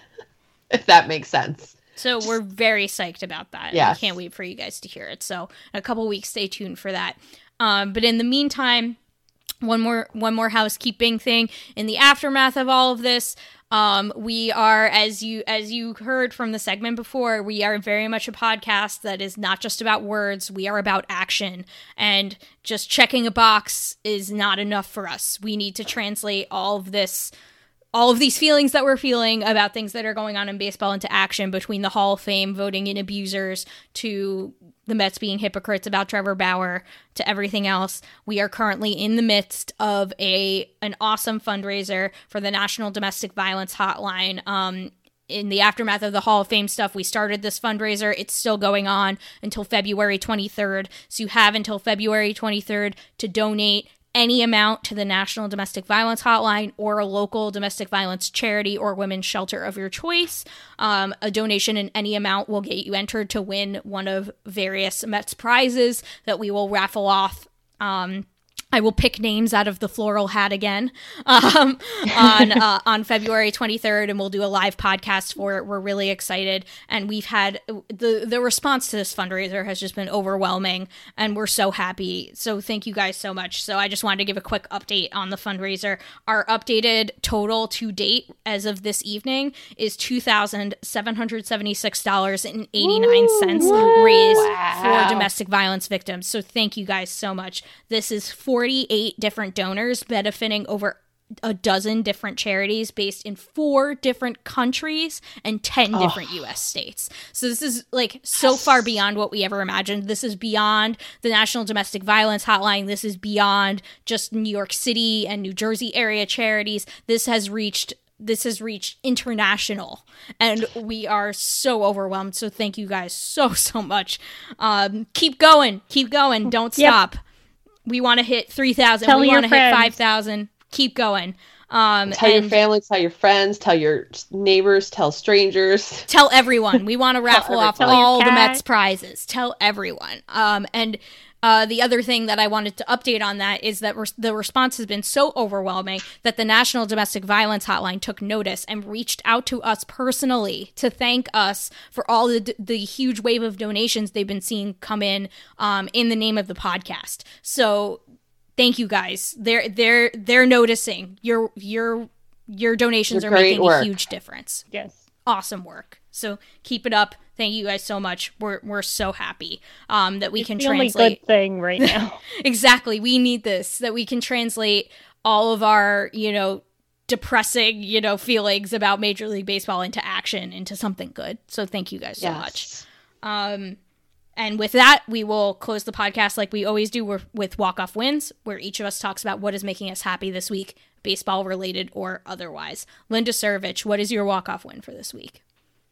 If that makes sense. So we're very psyched about that. Yes. I can't wait for you guys to hear it. So in a couple weeks, stay tuned for that. Um, but in the meantime, one more one more housekeeping thing. In the aftermath of all of this, um, we are, as you as you heard from the segment before, we are very much a podcast that is not just about words. We are about action, and just checking a box is not enough for us. We need to translate all of this. all of these feelings that we're feeling about things that are going on in baseball into action, between the Hall of Fame voting in abusers to the Mets being hypocrites about Trevor Bauer to everything else. We are currently in the midst of a an awesome fundraiser for the National Domestic Violence Hotline. Um, in the aftermath of the Hall of Fame stuff, we started this fundraiser. It's still going on until February twenty-third. So you have until February twenty-third to donate any amount to the National Domestic Violence Hotline or a local domestic violence charity or women's shelter of your choice. Um, a donation in any amount will get you entered to win one of various Mets prizes that we will raffle off. Um, I will pick names out of the floral hat again um, on uh, on February twenty-third, and we'll do a live podcast for it. We're really excited, and we've had the the response to this fundraiser has just been overwhelming, and we're so happy. So thank you guys so much. So I just wanted to give a quick update on the fundraiser. Our updated total to date as of this evening is two thousand seven hundred seventy-six dollars and eighty-nine cents raised Wow. for domestic violence victims. So thank you guys so much. This is forty-eight different donors benefiting over a dozen different charities based in four different countries and ten Oh. different U S states. So this is like so far beyond what we ever imagined. This is beyond the National Domestic Violence Hotline. This is beyond just New York City and New Jersey area charities. This has reached This has reached international, and we are so overwhelmed. So thank you guys so, so much. Um, keep going. Keep going. Don't Yep. stop. We want to hit three thousand. Tell We your want to hit friends. five thousand. Keep going. Um, Tell your and family, tell your friends, tell your neighbors, tell strangers. tell everyone. We want to raffle every- off tell your all the cat. Mets prizes. Tell everyone. Um, and uh, the other thing that I wanted to update on that is that res- the response has been so overwhelming that the National Domestic Violence Hotline took notice and reached out to us personally to thank us for all the the huge wave of donations they've been seeing come in um, in the name of the podcast. So thank you guys. They're they're they're noticing your your your donations Your are great making work. a huge difference. Yes. Awesome work. So keep it up. Thank you guys so much. We're we're so happy um, that we It's can the only translate. good thing right now. Exactly. We need this, that we can translate all of our, you know, depressing, you know, feelings about Major League Baseball into action, into something good. So thank you guys so much. Yes. Um, and with that, we will close the podcast like we always do with, with walk-off wins, where each of us talks about what is making us happy this week, baseball related or otherwise. Linda Surovich, what is your walk-off win for this week?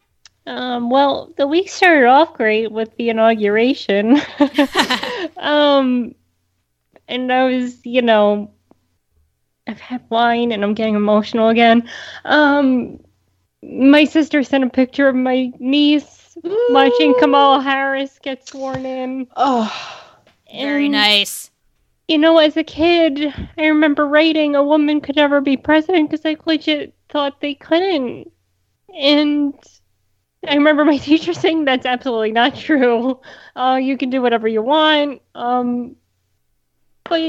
Um, well, the week started off great with the inauguration. um, and I was, you know, I've had wine and I'm getting emotional again. Um, my sister sent a picture of my niece watching Kamala Harris get sworn in. Oh, Very And, nice. You know, as a kid, I remember writing a woman could never be president because I legit thought they couldn't. And I remember my teacher saying that's absolutely not true. Uh, you can do whatever you want. Um, but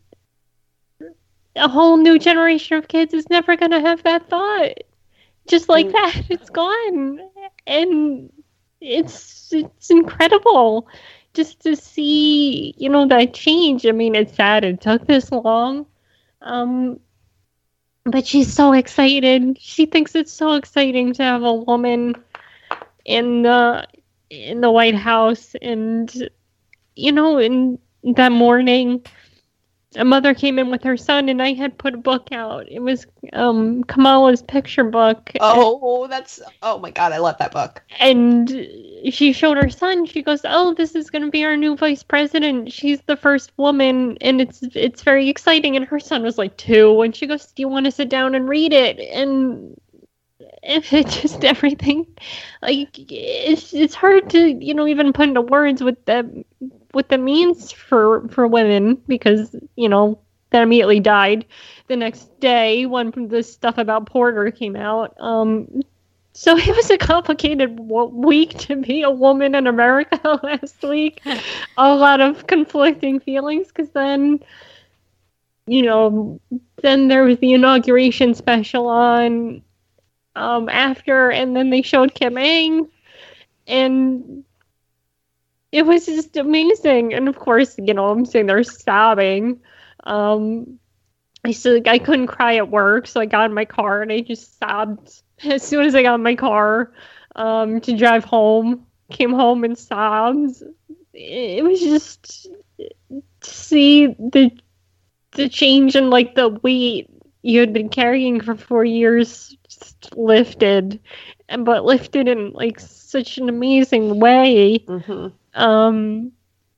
a whole new generation of kids is never going to have that thought. Just like Mm. that, it's gone. And it's it's incredible just to see, you know, that change. I mean, it's sad it took this long. Um, but she's so excited. She thinks it's so exciting to have a woman in the in the White House. And, you know, in that morning, a mother came in with her son, and I had put a book out. It was um, Kamala's picture book. Oh, that's, oh my God, I love that book. And she showed her son. She goes, "Oh, this is going to be our new vice president. She's the first woman, and it's it's very exciting." And her son was like two, and she goes, "Do you want to sit down and read it?" And if it just everything, like it's it's hard to you know even put into words what that what that means for for women, because you know that immediately died the next day when the stuff about Porter came out. Um, so it was a complicated w- week to be a woman in America last week. A lot of conflicting feelings, because then, you know, then there was the inauguration special on um, after, and then they showed Kim Ng, and it was just amazing. And of course, you know, I'm sitting there sobbing. Um, I still, I couldn't cry at work, so I got in my car and I just sobbed as soon as I got in my car um, to drive home. Came home and sobbed. It was just to see the the change in like the weight you had been carrying for four years just lifted, and but lifted in like such an amazing way. Mm-hmm. Um,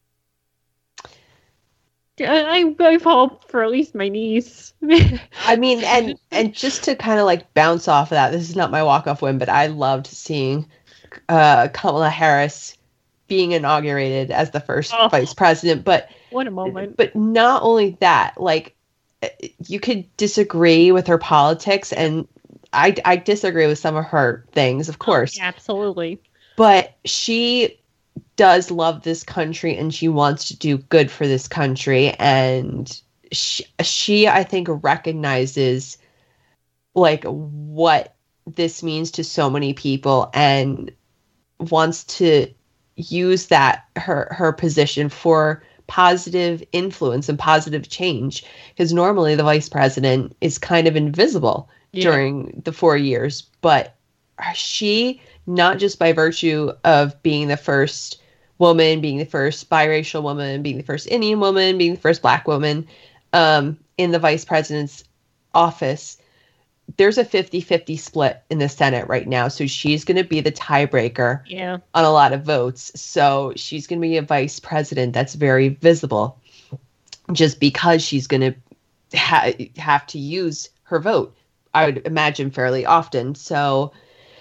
I I hope for at least my niece. I mean, and and just to kind of like bounce off of that, this is not my walk-off win, but I loved seeing uh, Kamala Harris being inaugurated as the first Oh. vice president. But What a moment. but not only that, like you could disagree with her politics, and I I disagree with some of her things, of course. Absolutely. But she does love this country, and she wants to do good for this country, and she, she I think recognizes like what this means to so many people, and wants to use that her her position for positive influence and positive change, because normally the vice president is kind of invisible Yeah. during the four years, but she, not just by virtue of being the first woman, being the first biracial woman, being the first Indian woman, being the first Black woman um, in the vice president's office, there's a fifty-fifty split in the Senate right now. So she's going to be the tiebreaker Yeah. on a lot of votes. So she's going to be a vice president that's very visible, just because she's going to ha- have to use her vote, I would imagine, fairly often. So,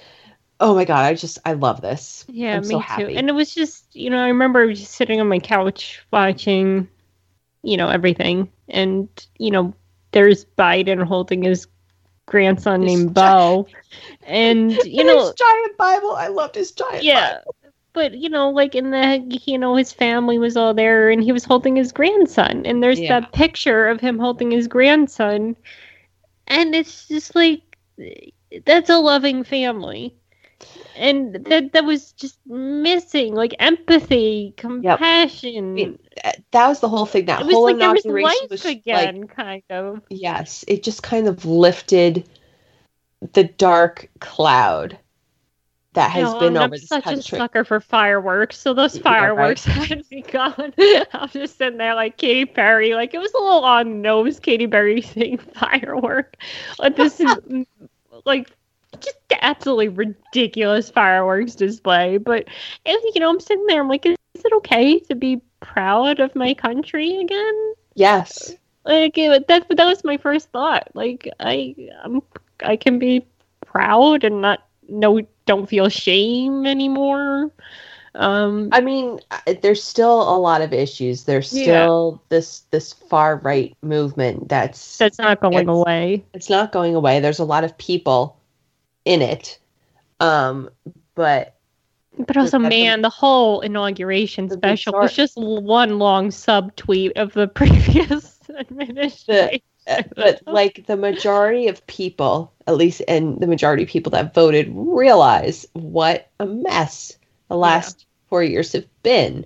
oh my God, I just, I love this. Yeah, I'm me so too. happy. And it was just, you know, I remember just sitting on my couch watching, you know, everything. And, you know, there's Biden holding his grandson His named gi- Bo. And, you And know, his giant Bible. I loved his giant yeah. Bible. But, you know, like in the, you know, his family was all there and he was holding his grandson. And there's Yeah. that picture of him holding his grandson. And it's just like, that's a loving family. And that that was just missing, like empathy, compassion. I mean, th- that was the whole thing. That it was whole like there was inauguration life was again, like, kind of. yes, it just kind of lifted the dark cloud that has You know, been and over I'm this such country. a sucker for fireworks, so those Yeah, fireworks had begun. I'm just sitting there like Katy Perry. Like, it was a little on nose, Katy Perry saying firework. Like, this is like just absolutely ridiculous fireworks display. But, and, you know, I'm sitting there, I'm like, is, is it okay to be proud of my country again? Yes. Like, it, that that was my first thought. Like, I I'm, I can be proud and not no don't feel shame anymore. Um, I mean, I- there's still a lot of issues. There's Yeah. still this this far right movement that's that's not going it's- away. it's not going away. There's a lot of people in it, um, but But also, that's a- man, the whole inauguration the special bizarre- was just one long subtweet of the previous administration. uh, but like the majority of people, at least, and the majority of people that voted, realize what a mess the last four years have been.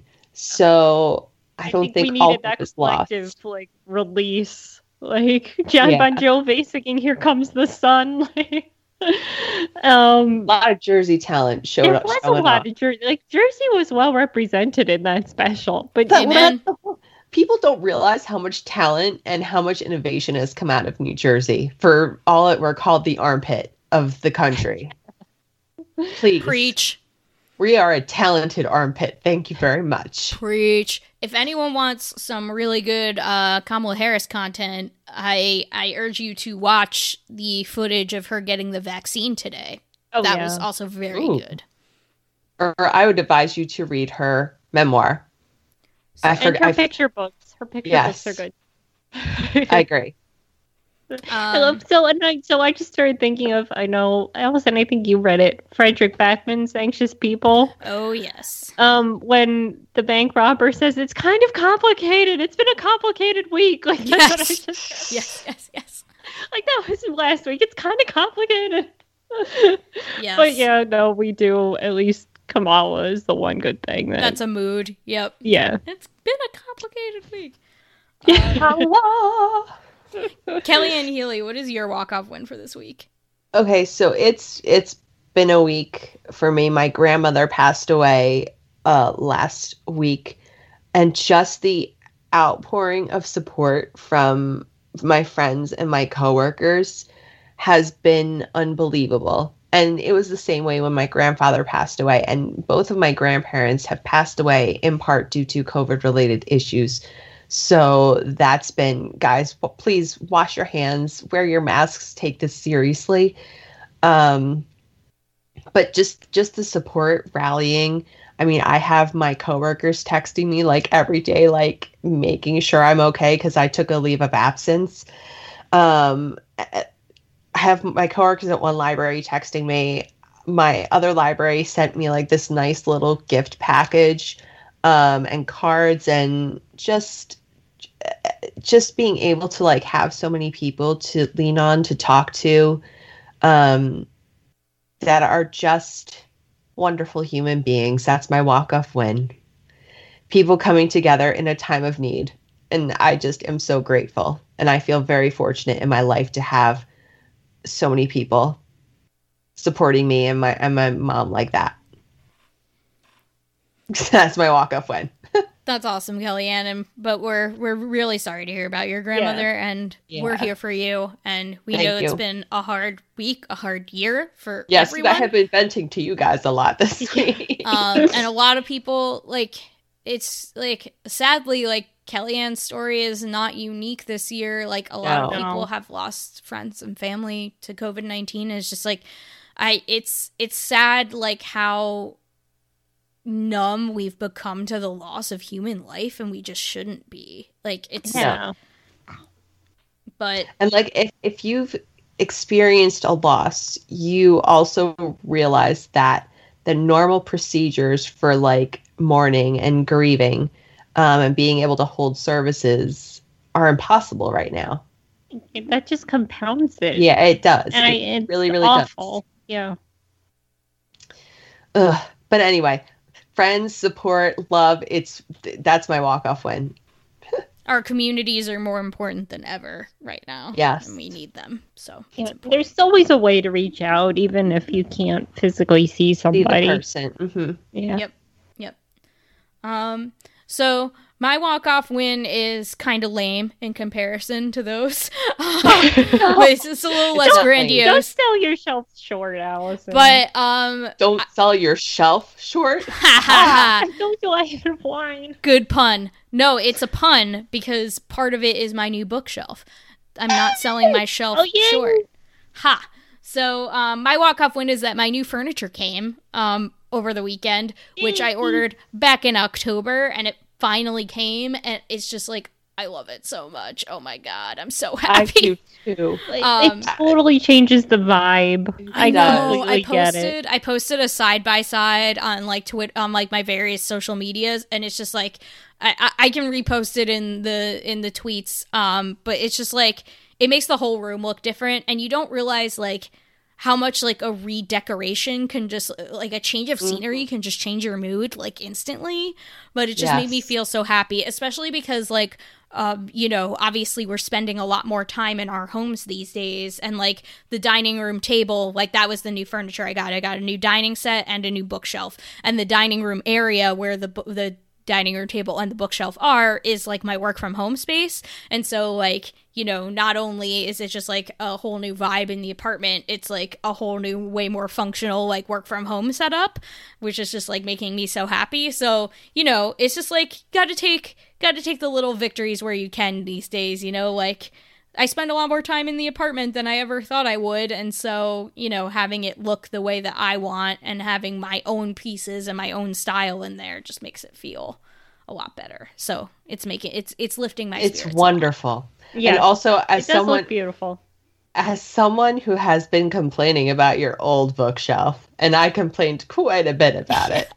So I don't think, we all needed that hope is lost. collective like release, like John Yeah. Bon Jovi singing "Here Comes the Sun." Like, A um, lot of Jersey talent showed there up. was a showing lot up. of Jersey. Like Jersey was well represented in that special, but That- Amen. that's the whole- people don't realize how much talent and how much innovation has come out of New Jersey for all it were called the armpit of the country. Please. Preach. We are a talented armpit. Thank you very much. Preach. If anyone wants some really good uh, Kamala Harris content, I I urge you to watch the footage of her getting the vaccine today. Oh, that yeah. was also very Ooh. good. Or I would advise you to read her memoir. I And forgot. her I, picture books. Her picture Yes. books are good. I agree. I love, so, and I, so I just started thinking of, I know, Allison, I think you read it, Frederick Backman's Anxious People. Oh, yes. Um, when the bank robber says, it's kind of complicated. It's been a complicated week. Like, that's what I Yes. just, Yes, yes, yes. like, that was last week. It's kind of complicated. Yes. But yeah, no, we do, at least Kamala is the one good thing. That, That's a mood. Yep. yeah. It's been a complicated week. Hello. Kellyanne Healy, what is your walk-off win for this week? Okay, so it's it's been a week for me. My grandmother passed away uh, last week, and just the outpouring of support from my friends and my coworkers has been unbelievable. And it was the same way when my grandfather passed away, and both of my grandparents have passed away in part due to COVID-related issues. So that's been, guys, please wash your hands, wear your masks, take this seriously. Um, but just just the support, rallying. I mean, I have my coworkers texting me like every day, like making sure I'm okay because I took a leave of absence. Um, I have my coworkers at one library texting me. My other library sent me like this nice little gift package. Um, and cards, and just just being able to like have so many people to lean on, to talk to, um, that are just wonderful human beings. That's my walk-off win. People coming together in a time of need. And I just am so grateful. And I feel very fortunate in my life to have so many people supporting me and my and my mom like that. That's my walk-off win. That's awesome, Kellyanne. And, but we're we're really sorry to hear about your grandmother, and Yeah. we're here for you. And we Thank know it's you. been a hard week, a hard year for Yes, everyone. I have been venting to you guys a lot this week. um, and a lot of people, like, it's like, sadly, like, Kellyanne's story is not unique this year. Like, a lot of No. people have lost friends and family to COVID nineteen. It's just like, I, it's, it's sad, like, how numb we've become to the loss of human life, and we just shouldn't be. Like, it's, Yeah. but And like if, if you've experienced a loss, you also realize that the normal procedures for like mourning and grieving, um, and being able to hold services are impossible right now. That just compounds it. Yeah, it does. And I, it it's really, really awful. Yeah. does. Ugh. But anyway, friends, support, love, it's that's my walk-off win. our communities are more important than ever right now. Yes. And we need them. So it's Yeah, important. there's always a way to reach out, even if you can't physically see Be the somebody. person. hmm Yeah. Yep. Yep. Um, so my walk-off win is kind of lame in comparison to those. But it's just a little less Don't- Don't grandiose. sell yourself short, Allison. But, um, Don't sell your shelf short. ha ha I told you I had wine. Good pun. No, it's a pun because part of it is my new bookshelf. I'm not selling my shelf Oh, yay. short. Ha. So um, my walk-off win is that my new furniture came um, over the weekend, which I ordered back in October, and it finally came, and it's just like, I love it so much. Oh my god, I'm so I happy. do too. Like, Um, it totally changes the vibe. I I know. completely I get it. posted. I posted a side by side on like Twitter, on like my various social medias, and it's just like I, I, I can repost it in the in the tweets. Um, but it's just like it makes the whole room look different, and you don't realize like how much like a redecoration can just like a change of scenery can just change your mood like instantly. But it just made me Yes. feel so happy, especially because like um, you know, obviously we're spending a lot more time in our homes these days, and like the dining room table, like that was the new furniture I got. I got a new dining set and a new bookshelf, and the dining room area where the bu- the dining room table and the bookshelf are is like my work from home space. And so like, you know, not only is it just like a whole new vibe in the apartment, it's like a whole new, way more functional like work from home setup, which is just like making me so happy. So, you know, it's just like got to take got to take the little victories where you can these days, you know, like I spend a lot more time in the apartment than I ever thought I would. And so, you know, having it look the way that I want and having my own pieces and my own style in there just makes it feel a lot better. So it's making, it's, it's lifting my It's spirits wonderful. Yeah. And also as It does someone, look beautiful. as someone who has been complaining about your old bookshelf, and I complained quite a bit about it.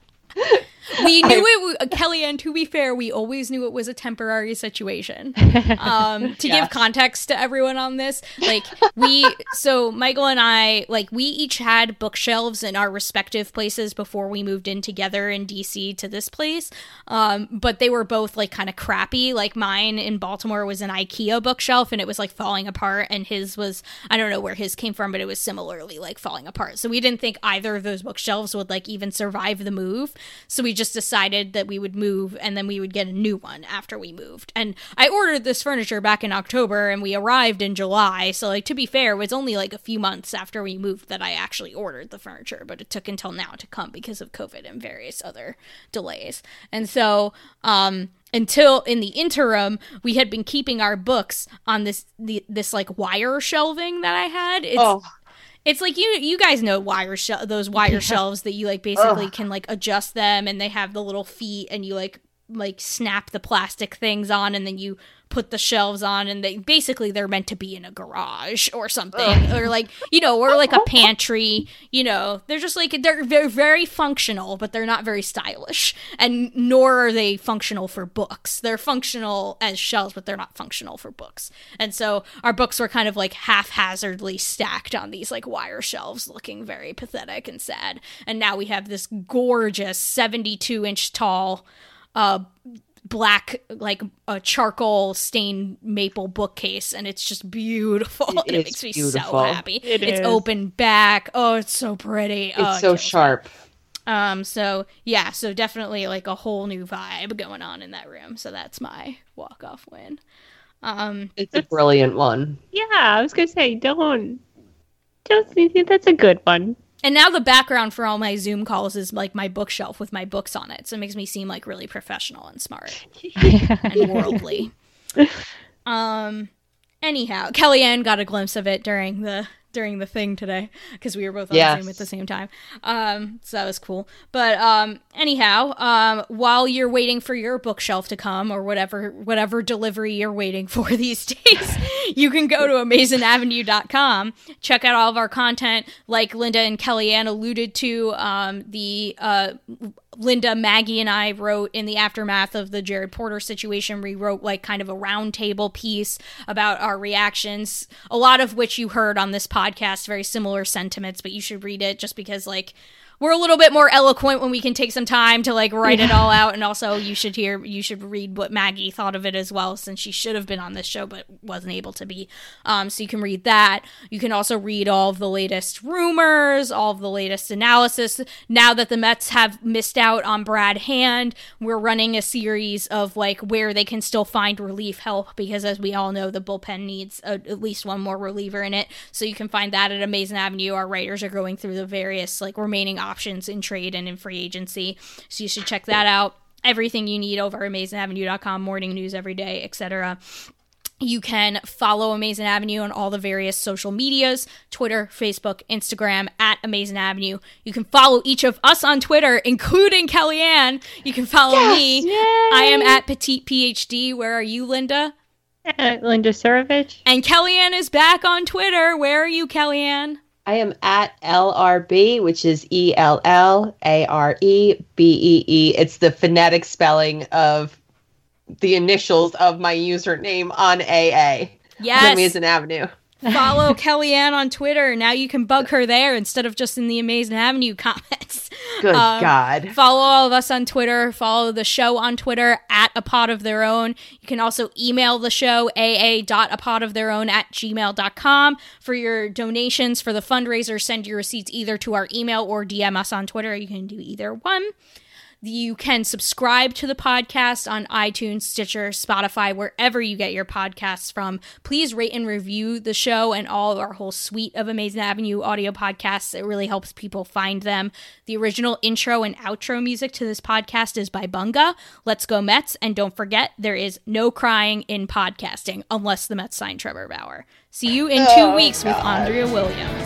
We knew it, uh, Kellyanne, to be fair, we always knew it was a temporary situation. Um, to Yes. give context to everyone on this, like, we, so Michael and I, like, we each had bookshelves in our respective places before we moved in together in D C to this place. Um, but they were both, like, kind of crappy. Like, mine in Baltimore was an IKEA bookshelf, and it was, like, falling apart, and his was, I don't know where his came from, but it was similarly, like, falling apart. So we didn't think either of those bookshelves would, like, even survive the move. So we just decided that we would move and then we would get a new one after we moved. And I ordered this furniture back in October and we arrived in July. So like, to be fair, it was only like a few months after we moved that I actually ordered the furniture, but it took until now to come because of COVID and various other delays. And so, um, until in the interim, we had been keeping our books on this, the, this like wire shelving that I had. It's, Oh. It's like, you you guys know wire shel- those wire shelves that you like basically Ugh. can like adjust them, and they have the little feet, and you like like snap the plastic things on, and then you put the shelves on, and they basically they're meant to be in a garage or something. Ugh. Or like, you know, or like a pantry, you know, they're just like, they're very, very functional, but they're not very stylish, and nor are they functional for books. They're functional as shelves, but they're not functional for books. And so our books were kind of like haphazardly stacked on these like wire shelves, looking very pathetic and sad. And now we have this gorgeous seventy-two inch tall uh black, like a charcoal stained maple bookcase, and it's just beautiful. It and it makes me beautiful. so happy. It it's is. open back. Oh, it's so pretty. It's oh, so it sharp. Me. Um, so yeah, so definitely like a whole new vibe going on in that room. So that's my walk-off win. Um, It's a brilliant one. Yeah, I was gonna say, don't, don't. That's a good one. And now the background for all my Zoom calls is like my bookshelf with my books on it. So it makes me seem like really professional and smart and worldly. Um, anyhow, Kellyanne got a glimpse of it during the during the thing today because we were both on Yes. Zoom at the same time. Um, so that was cool. But um, anyhow, um, while you're waiting for your bookshelf to come or whatever whatever delivery you're waiting for these days, you can go to amazing avenue dot com, check out all of our content. Like Linda and Kellyanne alluded to, um, the uh, Linda, Maggie, and I wrote in the aftermath of the Jared Porter situation. We wrote like kind of a roundtable piece about our reactions, a lot of which you heard on this podcast, very similar sentiments, but you should read it just because like we're a little bit more eloquent when we can take some time to like write it all out. And also you should hear, you should read what Maggie thought of it as well, since she should have been on this show, but wasn't able to be. Um, so you can read that. You can also read all of the latest rumors, all of the latest analysis. Now that the Mets have missed out on Brad Hand, we're running a series of like where they can still find relief help, because as we all know, the bullpen needs a, at least one more reliever in it. So you can find that at Amazing Avenue. Our writers are going through the various like remaining options in trade and in free agency, so you should check that out. Everything you need over amazing avenue dot com, morning news every day, et cetera. You can follow Amazing Avenue on all the various social medias, Twitter, Facebook, Instagram, at Amazing Avenue. You can follow each of us on Twitter, including Kellyanne. You can follow Yes! me. Yay! I am at Petite PhD. Where are you, Linda? Uh, Linda Surovich. And Kellyanne is back on Twitter. Where are you, Kellyanne? I am at L R B, which is E L L A R E B E E. It's the phonetic spelling of the initials of my username on A A. Yes. Amazing Avenue. Follow Kellyanne on Twitter. Now you can bug her there instead of just in the Amazing Avenue comments. Good Um, God. Follow all of us on Twitter. Follow the show on Twitter at A Pod of Their Own. You can also email the show, aa dot a pod of their own at gmail dot com. For your donations for the fundraiser, send your receipts either to our email or D M us on Twitter. You can do either one. You can subscribe to the podcast on iTunes, Stitcher, Spotify, wherever you get your podcasts from. Please rate and review the show and all of our whole suite of Amazing Avenue audio podcasts. It really helps people find them. The original intro and outro music to this podcast is by Bunga. Let's go Mets. And don't forget, there is no crying in podcasting unless the Mets sign Trevor Bauer. See you in two Oh, weeks with God. Andrea Williams.